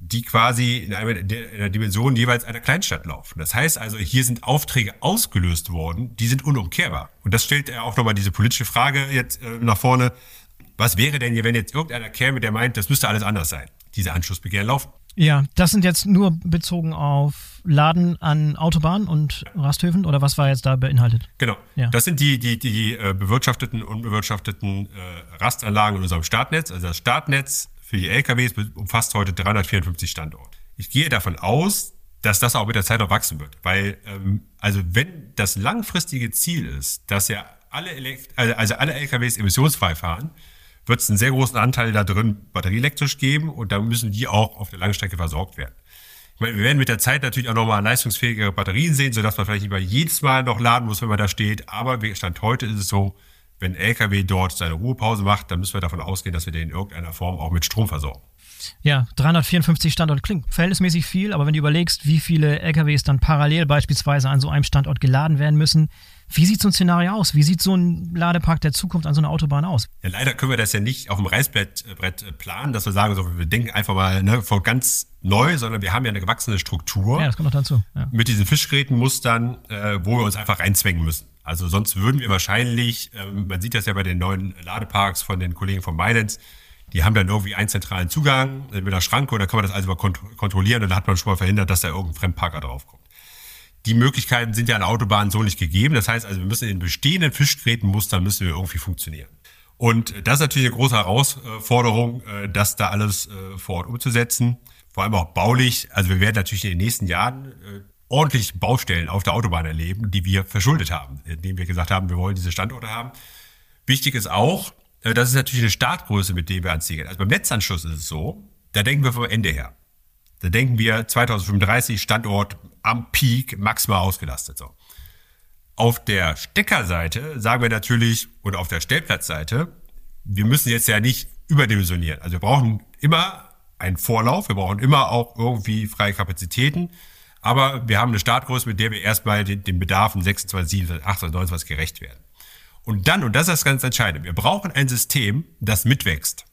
die quasi in einer, in einer Dimension jeweils einer Kleinstadt laufen. Das heißt also, hier sind Aufträge ausgelöst worden, die sind unumkehrbar. Und das stellt ja auch nochmal diese politische Frage jetzt äh, nach vorne. Was wäre denn hier, wenn jetzt irgendeiner käme, der meint, das müsste alles anders sein? Diese Anschlussbegehren laufen. Ja, das sind jetzt nur bezogen auf Laden an Autobahnen und Rasthöfen oder was war jetzt da beinhaltet? Genau. Ja. Das sind die, die, die äh, bewirtschafteten und unbewirtschafteten äh, Rastanlagen in unserem Startnetz. Also das Startnetz für die L K Ws umfasst heute dreihundertvierundfünfzig Standorte. Ich gehe davon aus, dass das auch mit der Zeit noch wachsen wird. Weil, ähm, also wenn das langfristige Ziel ist, dass ja alle, Elekt- also alle L K Ws emissionsfrei fahren, wird es einen sehr großen Anteil da drin batterieelektrisch geben und da müssen die auch auf der Langstrecke versorgt werden. Ich meine, wir werden mit der Zeit natürlich auch nochmal leistungsfähigere Batterien sehen, sodass man vielleicht nicht mehr jedes Mal noch laden muss, wenn man da steht. Aber Stand heute ist es so, wenn ein L K W dort seine Ruhepause macht, dann müssen wir davon ausgehen, dass wir den in irgendeiner Form auch mit Strom versorgen. Ja, dreihundertvierundfünfzig Standorte klingt verhältnismäßig viel, aber wenn du überlegst, wie viele L K Ws dann parallel beispielsweise an so einem Standort geladen werden müssen, wie sieht so ein Szenario aus? Wie sieht so ein Ladepark der Zukunft an so einer Autobahn aus? Ja, leider können wir das ja nicht auf dem Reißbrett Brett planen, dass wir sagen, so, wir denken einfach mal ne, von ganz neu, sondern wir haben ja eine gewachsene Struktur. Ja, das kommt noch dazu. Ja. Mit diesen Fischgrätenmustern, äh, wo wir uns einfach reinzwängen müssen. Also sonst würden wir wahrscheinlich, ähm, man sieht das ja bei den neuen Ladeparks von den Kollegen von Binance, die haben dann irgendwie einen zentralen Zugang mit einer Schranke und dann kann man das alles mal kont- kontrollieren und dann hat man schon mal verhindert, dass da irgendein Fremdparker draufkommt. Die Möglichkeiten sind ja an der Autobahn so nicht gegeben. Das heißt also, wir müssen in den bestehenden Fischgrätenmustern müssen wir irgendwie funktionieren. Und das ist natürlich eine große Herausforderung, das da alles vor Ort umzusetzen. Vor allem auch baulich. Also wir werden natürlich in den nächsten Jahren ordentlich Baustellen auf der Autobahn erleben, die wir verschuldet haben, indem wir gesagt haben, wir wollen diese Standorte haben. Wichtig ist auch, das ist natürlich eine Startgröße, mit der wir anziehen. Also beim Netzanschluss ist es so, da denken wir vom Ende her. Da denken wir zweitausendfünfunddreißig Standort am Peak maximal ausgelastet. So. Auf der Steckerseite sagen wir natürlich, und auf der Stellplatzseite, wir müssen jetzt ja nicht überdimensionieren. Also wir brauchen immer einen Vorlauf, wir brauchen immer auch irgendwie freie Kapazitäten, aber wir haben eine Startgröße, mit der wir erstmal den, den Bedarfen sechsundzwanzig, siebenundzwanzig, achtundzwanzig, neunundzwanzig gerecht werden. Und dann, und das ist das ganz Entscheidende, wir brauchen ein System, das mitwächst.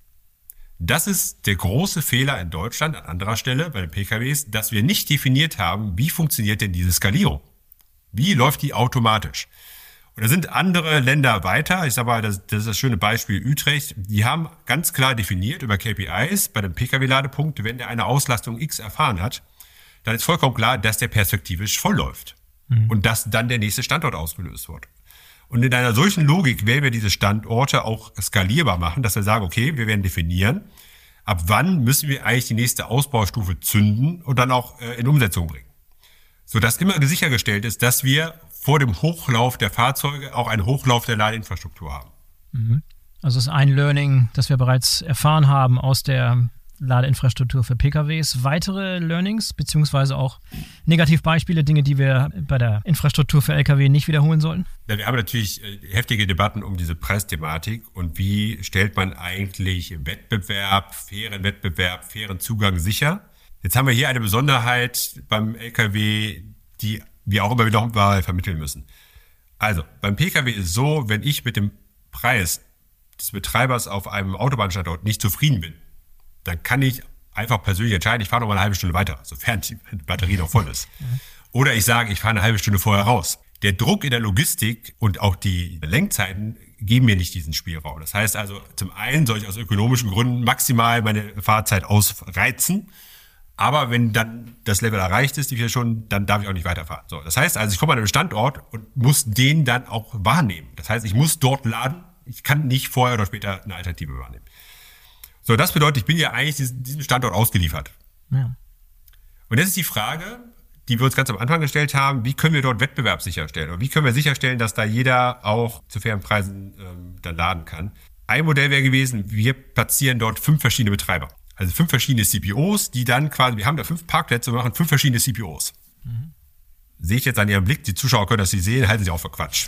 Das ist der große Fehler in Deutschland an anderer Stelle bei den P K Ws, dass wir nicht definiert haben, wie funktioniert denn diese Skalierung? Wie läuft die automatisch? Und da sind andere Länder weiter. Ich sage mal, das, das ist das schöne Beispiel Utrecht. Die haben ganz klar definiert über K P Is bei dem P K W-Ladepunkt, wenn der eine Auslastung X erfahren hat, dann ist vollkommen klar, dass der perspektivisch voll läuft. Mhm. Und dass dann der nächste Standort ausgelöst wird. Und in einer solchen Logik werden wir diese Standorte auch skalierbar machen, dass wir sagen, okay, wir werden definieren, ab wann müssen wir eigentlich die nächste Ausbaustufe zünden und dann auch äh, in Umsetzung bringen. Sodass immer sichergestellt ist, dass wir vor dem Hochlauf der Fahrzeuge auch einen Hochlauf der Ladeinfrastruktur haben. Mhm. Also es ist ein Learning, das wir bereits erfahren haben aus der Ladeinfrastruktur für P K Ws. Weitere Learnings, beziehungsweise auch Negativbeispiele, Dinge, die wir bei der Infrastruktur für L K W nicht wiederholen sollten? Ja, wir haben natürlich heftige Debatten um diese Preisthematik und wie stellt man eigentlich Wettbewerb, fairen Wettbewerb, fairen Zugang sicher. Jetzt haben wir hier eine Besonderheit beim L K W, die wir auch immer wieder mal vermitteln müssen. Also beim P K W ist es so, wenn ich mit dem Preis des Betreibers auf einem Autobahnstandort nicht zufrieden bin, dann kann ich einfach persönlich entscheiden, ich fahre noch mal eine halbe Stunde weiter, sofern die Batterie noch voll ist. Oder ich sage, ich fahre eine halbe Stunde vorher raus. Der Druck in der Logistik und auch die Lenkzeiten geben mir nicht diesen Spielraum. Das heißt also, zum einen soll ich aus ökonomischen Gründen maximal meine Fahrzeit ausreizen, aber wenn dann das Level erreicht ist, die vier Stunden, dann darf ich auch nicht weiterfahren. So, das heißt also, ich komme an einen Standort und muss den dann auch wahrnehmen. Das heißt, ich muss dort laden, ich kann nicht vorher oder später eine Alternative wahrnehmen. So, das bedeutet, ich bin ja eigentlich diesem Standort ausgeliefert. Ja. Und jetzt ist die Frage, die wir uns ganz am Anfang gestellt haben, wie können wir dort Wettbewerb sicherstellen? Oder wie können wir sicherstellen, dass da jeder auch zu fairen Preisen ähm, dann laden kann? Ein Modell wäre gewesen, wir platzieren dort fünf verschiedene Betreiber. Also fünf verschiedene C P Os, die dann quasi, wir haben da fünf Parkplätze und machen fünf verschiedene C P Os. Mhm. Sehe ich jetzt an Ihrem Blick, die Zuschauer können das nicht sehen, halten Sie auch für Quatsch.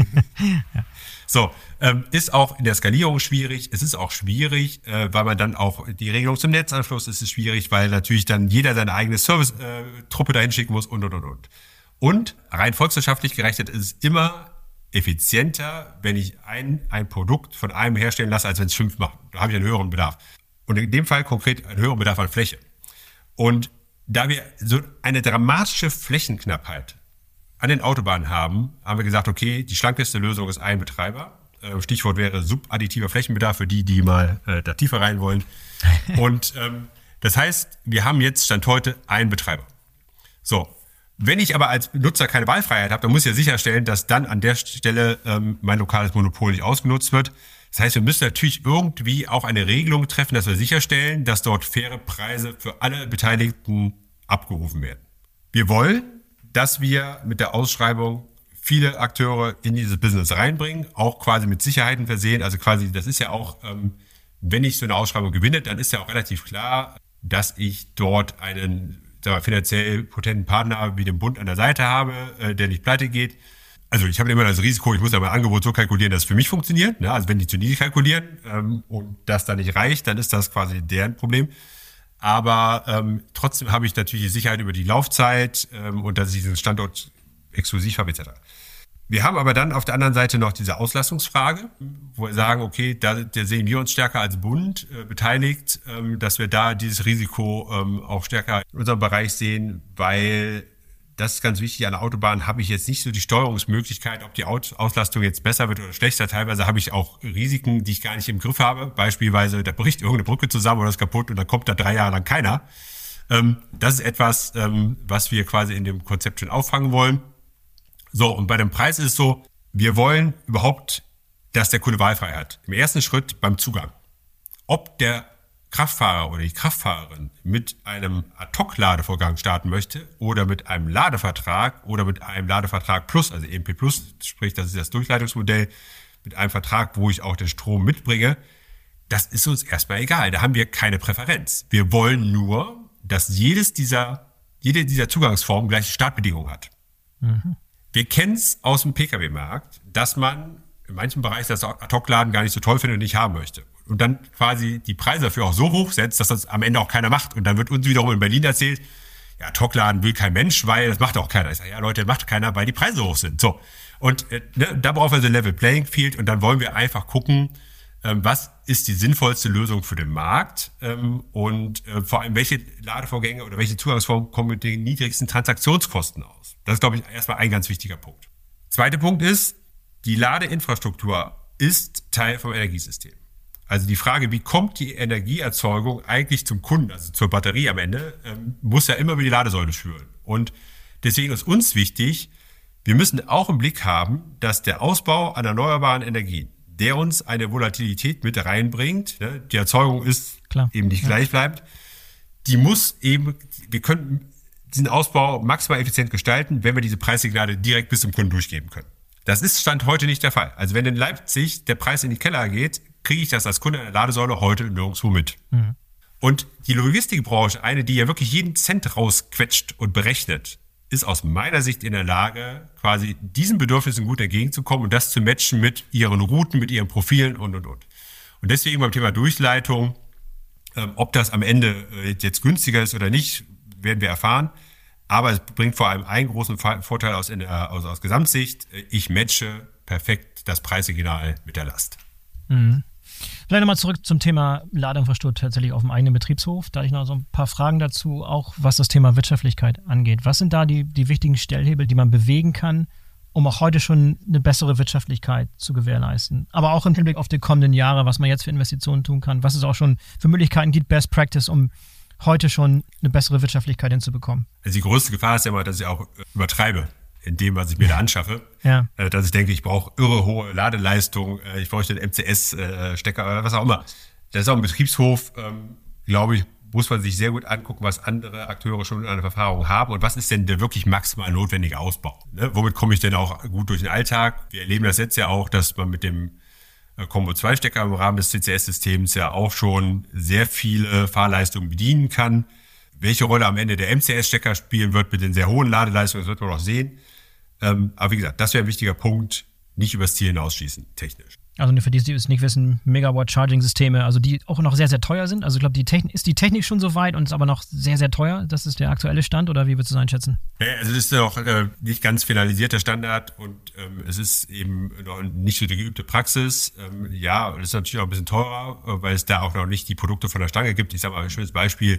Ja. So, ähm, ist auch in der Skalierung schwierig. Es ist auch schwierig, äh, weil man dann auch die Regelung zum Netzanschluss ist es schwierig, weil natürlich dann jeder seine eigene Service-Truppe dahin schicken muss und, und, und, und. Und rein volkswirtschaftlich gerechnet ist es immer effizienter, wenn ich ein, ein Produkt von einem herstellen lasse, als wenn es fünf machen. Da habe ich einen höheren Bedarf. Und in dem Fall konkret einen höheren Bedarf an Fläche. Und da wir so eine dramatische Flächenknappheit an den Autobahnen haben, haben wir gesagt, okay, die schlankeste Lösung ist ein Betreiber. Stichwort wäre subadditiver Flächenbedarf für die, die mal äh, da tiefer rein wollen. Und ähm, das heißt, wir haben jetzt Stand heute einen Betreiber. So, wenn ich aber als Nutzer keine Wahlfreiheit habe, dann muss ich ja sicherstellen, dass dann an der Stelle ähm, mein lokales Monopol nicht ausgenutzt wird. Das heißt, wir müssen natürlich irgendwie auch eine Regelung treffen, dass wir sicherstellen, dass dort faire Preise für alle Beteiligten abgerufen werden. Wir wollen, dass wir mit der Ausschreibung viele Akteure in dieses Business reinbringen, auch quasi mit Sicherheiten versehen. Also quasi, das ist ja auch, ähm, wenn ich so eine Ausschreibung gewinne, dann ist ja auch relativ klar, dass ich dort einen sagen wir, finanziell potenten Partner wie den Bund an der Seite habe, äh, der nicht pleite geht. Also ich habe immer das Risiko, ich muss ja mein Angebot so kalkulieren, dass es für mich funktioniert. Ne? Also wenn die zu niedrig kalkulieren ähm, und das dann nicht reicht, dann ist das quasi deren Problem. Aber ähm, trotzdem habe ich natürlich die Sicherheit über die Laufzeit ähm, und dass ich diesen Standort exklusiv habe et cetera. Wir haben aber dann auf der anderen Seite noch diese Auslastungsfrage, wo wir sagen, okay, da, da sehen wir uns stärker als Bund äh, beteiligt, ähm, dass wir da dieses Risiko ähm, auch stärker in unserem Bereich sehen, weil das ist ganz wichtig, an der Autobahn habe ich jetzt nicht so die Steuerungsmöglichkeit, ob die Auslastung jetzt besser wird oder schlechter. Teilweise habe ich auch Risiken, die ich gar nicht im Griff habe. Beispielsweise, da bricht irgendeine Brücke zusammen oder ist kaputt und dann kommt da drei Jahre lang keiner. Ähm, das ist etwas, ähm, was wir quasi in dem Konzept schon auffangen wollen. So, und bei dem Preis ist es so, wir wollen überhaupt, dass der Kunde wahlfrei hat. Im ersten Schritt beim Zugang. Ob der Kraftfahrer oder die Kraftfahrerin mit einem Ad-Hoc-Ladevorgang starten möchte oder mit einem Ladevertrag oder mit einem Ladevertrag Plus, also E M P Plus, sprich, das ist das Durchleitungsmodell, mit einem Vertrag, wo ich auch den Strom mitbringe, das ist uns erstmal egal. Da haben wir keine Präferenz. Wir wollen nur, dass jedes dieser, jede dieser Zugangsformen gleiche Startbedingungen hat. Mhm. Wir kennen es aus dem Pkw-Markt, dass man in manchen Bereichen das Ad-Hoc-Laden gar nicht so toll findet und nicht haben möchte. Und dann quasi die Preise dafür auch so hoch setzt, dass das am Ende auch keiner macht. Und dann wird uns wiederum in Berlin erzählt, ja, Ad-Hoc-Laden will kein Mensch, weil das macht auch keiner. Ich sage, ja Leute, das macht keiner, weil die Preise hoch sind. So. Und äh, ne, da brauchen wir so ein Level Playing Field und dann wollen wir einfach gucken, ähm, was ist die sinnvollste Lösung für den Markt ähm, und äh, vor allem, welche Ladevorgänge oder welche Zugangsformen kommen mit den niedrigsten Transaktionskosten aus. Das ist, glaube ich, erstmal ein ganz wichtiger Punkt. Zweiter Punkt ist, die Ladeinfrastruktur ist Teil vom Energiesystem. Also die Frage, wie kommt die Energieerzeugung eigentlich zum Kunden, also zur Batterie am Ende, ähm, muss ja immer über die Ladesäule führen. Und deswegen ist uns wichtig, wir müssen auch im Blick haben, dass der Ausbau an erneuerbaren Energien, der uns eine Volatilität mit reinbringt, ne, die Erzeugung ist Klar. eben nicht ja. gleichbleibend, die muss eben, wir können diesen Ausbau maximal effizient gestalten, wenn wir diese Preissignale direkt bis zum Kunden durchgeben können. Das ist Stand heute nicht der Fall. Also wenn in Leipzig der Preis in die Keller geht, kriege ich das als Kunde an der Ladesäule heute nirgendwo mit. Mhm. Und die Logistikbranche, eine, die ja wirklich jeden Cent rausquetscht und berechnet, ist aus meiner Sicht in der Lage, quasi diesen Bedürfnissen gut entgegenzukommen und das zu matchen mit ihren Routen, mit ihren Profilen und, und, und. Und deswegen beim Thema Durchleitung, ähm, ob das am Ende äh, jetzt günstiger ist oder nicht, werden wir erfahren. Aber es bringt vor allem einen großen Vorteil aus, in der, aus, aus Gesamtsicht. Ich matche perfekt das Preissignal mit der Last. Mhm. Vielleicht nochmal zurück zum Thema Ladeinfrastruktur tatsächlich auf dem eigenen Betriebshof. Da habe ich noch so ein paar Fragen dazu, auch was das Thema Wirtschaftlichkeit angeht. Was sind da die, die wichtigen Stellhebel, die man bewegen kann, um auch heute schon eine bessere Wirtschaftlichkeit zu gewährleisten? Aber auch im Hinblick auf die kommenden Jahre, was man jetzt für Investitionen tun kann, was es auch schon für Möglichkeiten gibt, Best Practice, um heute schon eine bessere Wirtschaftlichkeit hinzubekommen. Also die größte Gefahr ist ja immer, dass ich auch übertreibe in dem, was ich mir da anschaffe. Ja. Dass ich denke, ich brauche irre hohe Ladeleistung, ich bräuchte einen M C S-Stecker oder was auch immer. Das ist auch ein Betriebshof, glaube ich, muss man sich sehr gut angucken, was andere Akteure schon in einer Erfahrung haben und was ist denn der wirklich maximal notwendige Ausbau. Ne? Womit komme ich denn auch gut durch den Alltag? Wir erleben das jetzt ja auch, dass man mit dem Combo zwei Stecker im Rahmen des C C S-Systems ja auch schon sehr viele Fahrleistungen bedienen kann. Welche Rolle am Ende der M C S-Stecker spielen wird mit den sehr hohen Ladeleistungen, das wird man noch sehen. Ähm, aber wie gesagt, das wäre ein wichtiger Punkt, nicht übers Ziel hinausschießen, technisch. Also für die, die es nicht wissen, Megawatt-Charging-Systeme, also die auch noch sehr, sehr teuer sind. Also ich glaube, die Technik, ist die Technik schon so weit und ist aber noch sehr, sehr teuer? Das ist der aktuelle Stand oder wie würdest du es einschätzen? Ja, also es ist noch äh, nicht ganz finalisierter Standard und ähm, es ist eben noch nicht so die geübte Praxis. Ähm, ja, es ist natürlich auch ein bisschen teurer, weil es da auch noch nicht die Produkte von der Stange gibt. Ich sage mal ein schönes Beispiel.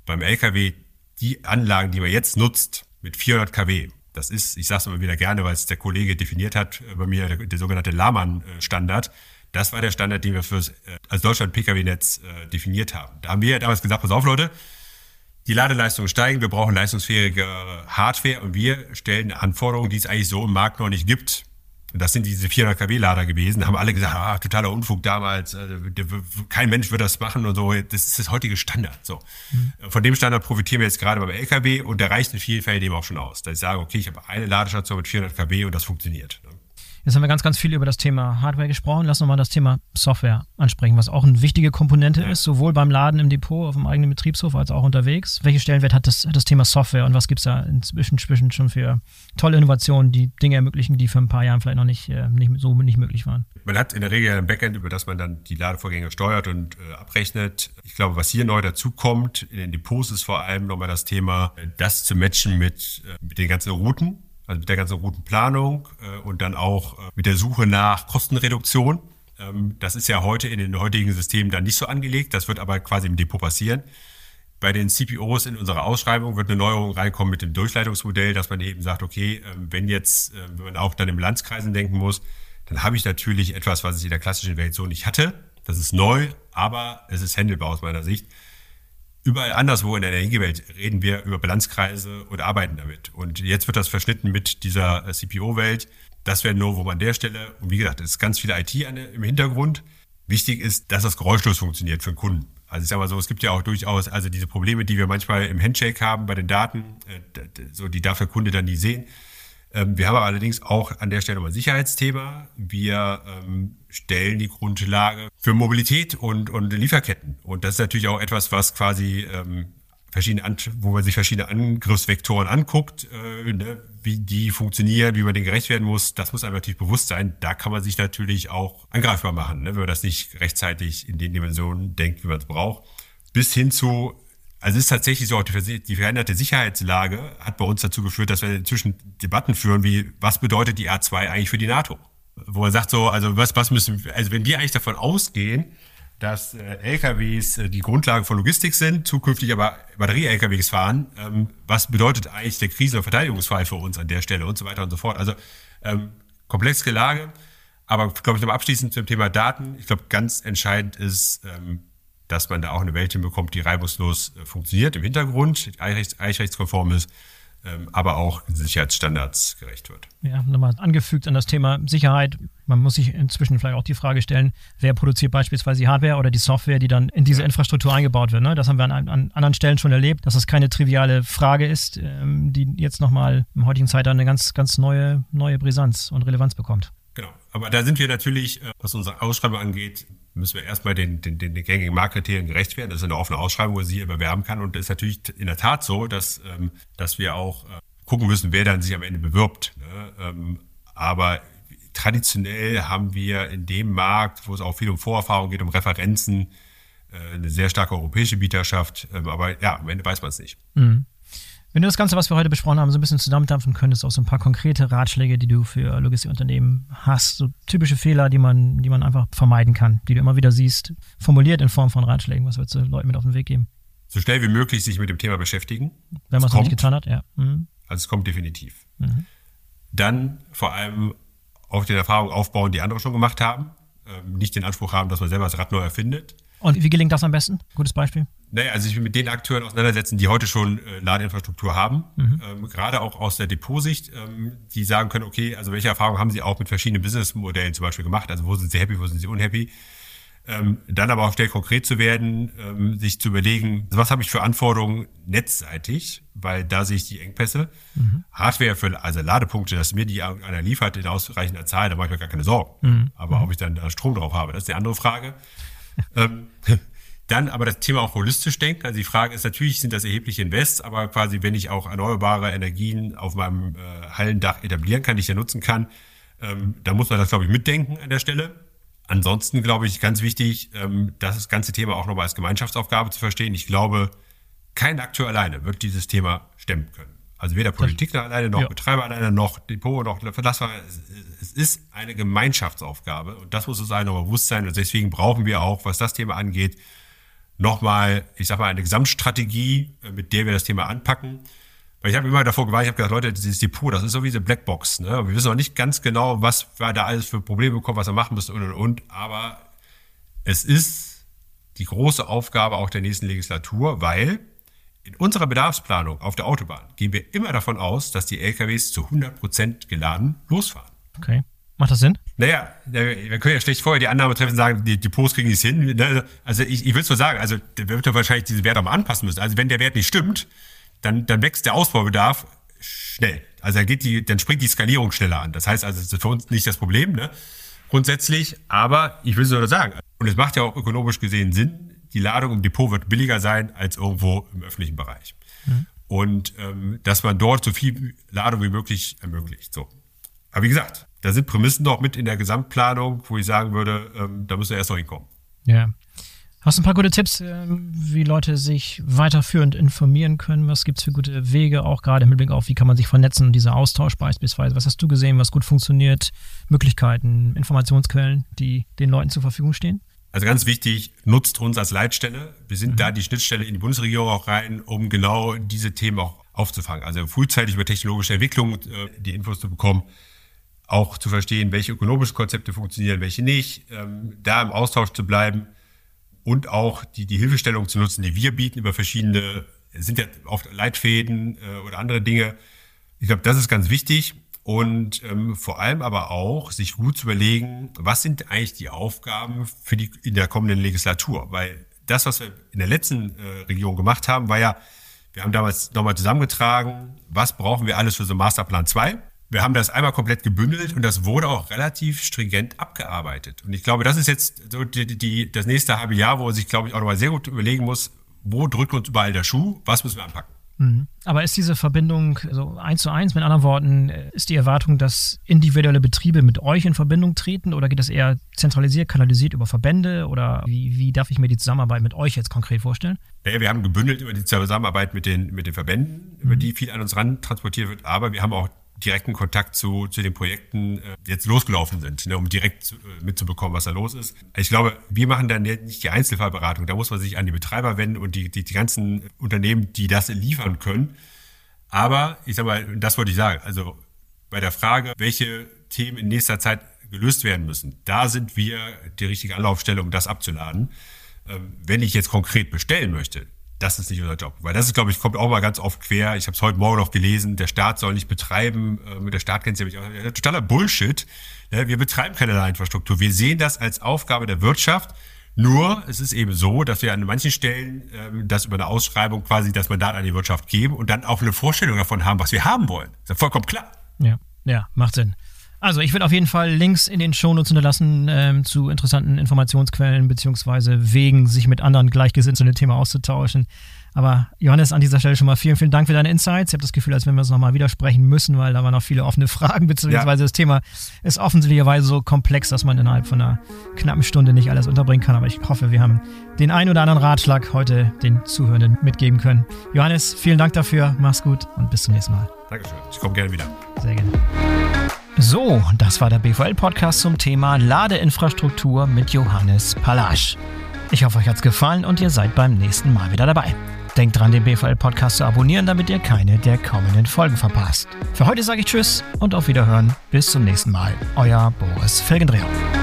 beim L K W die Anlagen, die man jetzt nutzt, mit vierhundert Kilowatt, das ist, ich sage es immer wieder gerne, weil es der Kollege definiert hat, bei mir der, der sogenannte Lahmann-Standard. Das war der Standard, den wir für das als Deutschland-P K W-Netz äh, definiert haben. Da haben wir damals gesagt, pass auf Leute, die Ladeleistungen steigen, wir brauchen leistungsfähige Hardware und wir stellen Anforderungen, die es eigentlich so im Markt noch nicht gibt. Das sind diese vierhundert Kilowatt-Lader gewesen. Da haben alle gesagt, ah, totaler Unfug damals, also, kein Mensch wird das machen und so. Das ist das heutige Standard. So. Mhm. Von dem Standard profitieren wir jetzt gerade beim L K W und der reicht in vielen Fällen eben auch schon aus. Dass ich sage, okay, ich habe eine Ladestation mit vierhundert Kilowatt und das funktioniert. Jetzt haben wir ganz, ganz viel über das Thema Hardware gesprochen. Lass uns mal das Thema Software ansprechen, was auch eine wichtige Komponente ja. ist, sowohl beim Laden im Depot, auf dem eigenen Betriebshof, als auch unterwegs. Welche Stellenwert hat das, das Thema Software und was gibt es da inzwischen, inzwischen schon für tolle Innovationen, die Dinge ermöglichen, die für ein paar Jahren vielleicht noch nicht, nicht so nicht möglich waren? Man hat in der Regel ein Backend, über das man dann die Ladevorgänge steuert und äh, abrechnet. Ich glaube, was hier neu dazu kommt, in den Depots ist vor allem nochmal das Thema, das zu matchen mit, äh, mit den ganzen Routen. Also mit der ganzen Routenplanung äh, und dann auch äh, mit der Suche nach Kostenreduktion. Ähm, das ist ja heute in den heutigen Systemen dann nicht so angelegt. Das wird aber quasi im Depot passieren. Bei den C P Os in unserer Ausschreibung wird eine Neuerung reinkommen mit dem Durchleitungsmodell, dass man eben sagt, okay, äh, wenn jetzt, äh, wenn man auch dann im Landkreisen denken muss, dann habe ich natürlich etwas, was ich in der klassischen Welt so nicht hatte. Das ist neu, aber es ist handelbar aus meiner Sicht. Überall anderswo in der Energiewelt reden wir über Bilanzkreise und arbeiten damit. Und jetzt wird das verschnitten mit dieser C P O-Welt. Das wäre nur, wo man an der Stelle, und wie gesagt, es ist ganz viel I T im Hintergrund. Wichtig ist, dass das geräuschlos funktioniert für den Kunden. Also ich sage mal so, es gibt ja auch durchaus also diese Probleme, die wir manchmal im Handshake haben bei den Daten, so die darf der Kunde dann nie sehen. Wir haben allerdings auch an der Stelle mal ein Sicherheitsthema. Wir ähm, stellen die Grundlage für Mobilität und, und Lieferketten. Und das ist natürlich auch etwas, was quasi ähm, verschiedene, An- wo man sich verschiedene Angriffsvektoren anguckt, äh, ne, wie die funktionieren, wie man denen gerecht werden muss. Das muss einem natürlich bewusst sein. Da kann man sich natürlich auch angreifbar machen, ne, wenn man das nicht rechtzeitig in den Dimensionen denkt, wie man es braucht. Bis hin zu Also es ist tatsächlich so, die veränderte Sicherheitslage hat bei uns dazu geführt, dass wir inzwischen Debatten führen, wie, was bedeutet die A zwei eigentlich für die NATO? Wo man sagt so, also was, was müssen, also wenn wir eigentlich davon ausgehen, dass äh, L K Ws äh, die Grundlage von Logistik sind, zukünftig aber Batterie-L K Ws fahren, ähm, was bedeutet eigentlich der Krisen- und Verteidigungsfall für uns an der Stelle und so weiter und so fort. Also ähm, komplexe Lage, aber glaube ich noch abschließend zum Thema Daten. Ich glaube, ganz entscheidend ist, ähm, dass man da auch eine Welt hinbekommt, die reibungslos äh, funktioniert im Hintergrund, eichrechts, eichrechtskonform ist, ähm, aber auch Sicherheitsstandards gerecht wird. Ja, nochmal angefügt an das Thema Sicherheit. Man muss sich inzwischen vielleicht auch die Frage stellen, wer produziert beispielsweise die Hardware oder die Software, die dann in diese ja. Infrastruktur eingebaut wird. Ne? Das haben wir an, an anderen Stellen schon erlebt, dass das keine triviale Frage ist, ähm, die jetzt nochmal im heutigen Zeitalter eine ganz, ganz neue, neue Brisanz und Relevanz bekommt. Genau, aber da sind wir natürlich, was unsere Ausschreibung angeht, müssen wir erstmal den, den, den, den gängigen Marktkriterien gerecht werden. Das ist eine offene Ausschreibung, wo sie hier bewerben kann. Und es ist natürlich in der Tat so, dass, ähm, dass wir auch äh, gucken müssen, wer dann sich am Ende bewirbt. Ne? Ähm, aber traditionell haben wir in dem Markt, wo es auch viel um Vorerfahrung geht, um Referenzen, äh, eine sehr starke europäische Bieterschaft. Ähm, aber ja, am Ende weiß man es nicht. Mhm. Wenn du das Ganze, was wir heute besprochen haben, so ein bisschen zusammendampfen könntest, auch so ein paar konkrete Ratschläge, die du für Logistikunternehmen hast, so typische Fehler, die man, die man einfach vermeiden kann, die du immer wieder siehst, formuliert in Form von Ratschlägen, was würdest du Leuten mit auf den Weg geben? So schnell wie möglich sich mit dem Thema beschäftigen. Wenn man es noch nicht getan hat, ja. Mhm. Also es kommt definitiv. Mhm. Dann vor allem auf den Erfahrungen aufbauen, die andere schon gemacht haben. Ähm, nicht den Anspruch haben, dass man selber das Rad neu erfindet. Und wie gelingt das am besten? Gutes Beispiel. Naja, also sich mit den Akteuren auseinandersetzen, die heute schon äh, Ladeinfrastruktur haben, mhm. ähm, gerade auch aus der Depotsicht, ähm, die sagen können, okay, also welche Erfahrungen haben sie auch mit verschiedenen Businessmodellen zum Beispiel gemacht, also wo sind sie happy, wo sind sie unhappy, ähm, dann aber auch schnell konkret zu werden, ähm, sich zu überlegen, was habe ich für Anforderungen netzseitig, weil da sehe ich die Engpässe, mhm. Hardware für, also Ladepunkte, dass mir die einer liefert in ausreichender Zahl, da mache ich mir gar keine Sorgen, mhm. aber mhm. ob ich dann da Strom drauf habe, das ist die andere Frage. ähm, Dann aber das Thema auch holistisch denken. Also die Frage ist, natürlich sind das erhebliche Invests, aber quasi, wenn ich auch erneuerbare Energien auf meinem äh, Hallendach etablieren kann, die ich ja nutzen kann, ähm, da muss man das, glaube ich, mitdenken an der Stelle. Ansonsten, glaube ich, ganz wichtig, ähm, das ganze Thema auch nochmal als Gemeinschaftsaufgabe zu verstehen. Ich glaube, kein Akteur alleine wird dieses Thema stemmen können. Also weder Politik das, alleine, noch ja. Betreiber alleine, noch Depot, noch Verlassfahrer. Es ist eine Gemeinschaftsaufgabe und das muss uns allen noch bewusst sein. Und deswegen brauchen wir auch, was das Thema angeht, nochmal, ich sag mal, eine Gesamtstrategie, mit der wir das Thema anpacken. Weil ich habe immer davor gewarnt, ich habe gesagt, Leute, dieses Depot, das ist so wie diese Blackbox. Ne? Wir wissen noch nicht ganz genau, was wir da alles für Probleme bekommen, was wir machen müssen und, und, und. Aber es ist die große Aufgabe auch der nächsten Legislatur, weil in unserer Bedarfsplanung auf der Autobahn gehen wir immer davon aus, dass die L K Ws zu hundert Prozent geladen losfahren. Okay. Macht das Sinn? Naja, wir können ja schlecht vorher die Annahme treffen und sagen, die Depots kriegen es hin. Also ich, ich will es nur sagen, also der wird ja wahrscheinlich diese Werte auch mal anpassen müssen. Also wenn der Wert nicht stimmt, dann, dann wächst der Ausbaubedarf schnell. Also dann, geht die, dann springt die Skalierung schneller an. Das heißt also, das ist für uns nicht das Problem, ne? Grundsätzlich. Aber ich will es nur sagen, und es macht ja auch ökonomisch gesehen Sinn, die Ladung im Depot wird billiger sein als irgendwo im öffentlichen Bereich. Mhm. Und ähm, dass man dort so viel Ladung wie möglich ermöglicht. So. Aber wie gesagt, da sind Prämissen noch mit in der Gesamtplanung, wo ich sagen würde, ähm, da müssen wir erst noch hinkommen. Ja. Hast du ein paar gute Tipps, ähm, wie Leute sich weiterführend informieren können? Was gibt es für gute Wege, auch gerade im Hinblick auf, wie kann man sich vernetzen und dieser Austausch beispielsweise? Was hast du gesehen, was gut funktioniert? Möglichkeiten, Informationsquellen, die den Leuten zur Verfügung stehen? Also ganz wichtig, nutzt uns als Leitstelle. Wir sind mhm. da die Schnittstelle in die Bundesregierung auch rein, um genau diese Themen auch aufzufangen. Also frühzeitig über technologische Entwicklung äh, die Infos zu bekommen, auch zu verstehen, welche ökonomischen Konzepte funktionieren, welche nicht, ähm, da im Austausch zu bleiben und auch die, die Hilfestellung zu nutzen, die wir bieten über verschiedene, sind ja oft Leitfäden äh, oder andere Dinge. Ich glaube, das ist ganz wichtig. Und ähm, vor allem aber auch, sich gut zu überlegen, was sind eigentlich die Aufgaben für die in der kommenden Legislatur? Weil das, was wir in der letzten äh, Regierung gemacht haben, war ja, wir haben damals nochmal zusammengetragen, was brauchen wir alles für so Masterplan zwei? Wir haben das einmal komplett gebündelt und das wurde auch relativ stringent abgearbeitet. Und ich glaube, das ist jetzt so die, die, das nächste halbe Jahr, wo man sich, glaube ich, auch nochmal sehr gut überlegen muss, wo drückt uns überall der Schuh, was müssen wir anpacken? Aber ist diese Verbindung so eins zu eins, mit anderen Worten, ist die Erwartung, dass individuelle Betriebe mit euch in Verbindung treten oder geht das eher zentralisiert, kanalisiert über Verbände oder wie, wie darf ich mir die Zusammenarbeit mit euch jetzt konkret vorstellen? Ja, wir haben gebündelt über die Zusammenarbeit mit den, mit den Verbänden, mhm. über die viel an uns ran transportiert wird, aber wir haben auch direkten Kontakt zu, zu den Projekten äh, jetzt losgelaufen sind, ne, um direkt zu, äh, mitzubekommen, was da los ist. Ich glaube, wir machen dann nicht die Einzelfallberatung, da muss man sich an die Betreiber wenden und die, die, die ganzen Unternehmen, die das liefern können. Aber ich sag mal, das wollte ich sagen, also bei der Frage, welche Themen in nächster Zeit gelöst werden müssen, da sind wir die richtige Anlaufstelle, um das abzuladen. Ähm, wenn ich jetzt konkret bestellen möchte, das ist nicht unser Job. Weil das ist, glaube ich, kommt auch mal ganz oft quer. Ich habe es heute Morgen noch gelesen, der Staat soll nicht betreiben. Der Staat kennt es ja nicht. Totaler Bullshit. Wir betreiben keine Ladeinfrastruktur. Wir sehen das als Aufgabe der Wirtschaft. Nur, es ist eben so, dass wir an manchen Stellen das über eine Ausschreibung quasi das Mandat an die Wirtschaft geben und dann auch eine Vorstellung davon haben, was wir haben wollen. Das ist ja vollkommen klar. Ja, ja, macht Sinn. Also ich würde auf jeden Fall Links in den Shownotes hinterlassen ähm, zu interessanten Informationsquellen beziehungsweise Wegen, sich mit anderen Gleichgesinnten zu dem Thema auszutauschen. Aber Johannes, an dieser Stelle schon mal vielen, vielen Dank für deine Insights. Ich habe das Gefühl, als wenn wir uns nochmal widersprechen müssen, weil da waren noch viele offene Fragen, beziehungsweise ja. Das Thema ist offensichtlicherweise so komplex, dass man innerhalb von einer knappen Stunde nicht alles unterbringen kann. Aber ich hoffe, wir haben den einen oder anderen Ratschlag heute den Zuhörenden mitgeben können. Johannes, vielen Dank dafür. Mach's gut und bis zum nächsten Mal. Dankeschön. Ich komme gerne wieder. Sehr gerne. So, das war der B V L-Podcast zum Thema Ladeinfrastruktur mit Johannes Palasch. Ich hoffe, euch hat's gefallen und ihr seid beim nächsten Mal wieder dabei. Denkt dran, den B V L-Podcast zu abonnieren, damit ihr keine der kommenden Folgen verpasst. Für heute sage ich Tschüss und auf Wiederhören. Bis zum nächsten Mal. Euer Boris Felgendreher.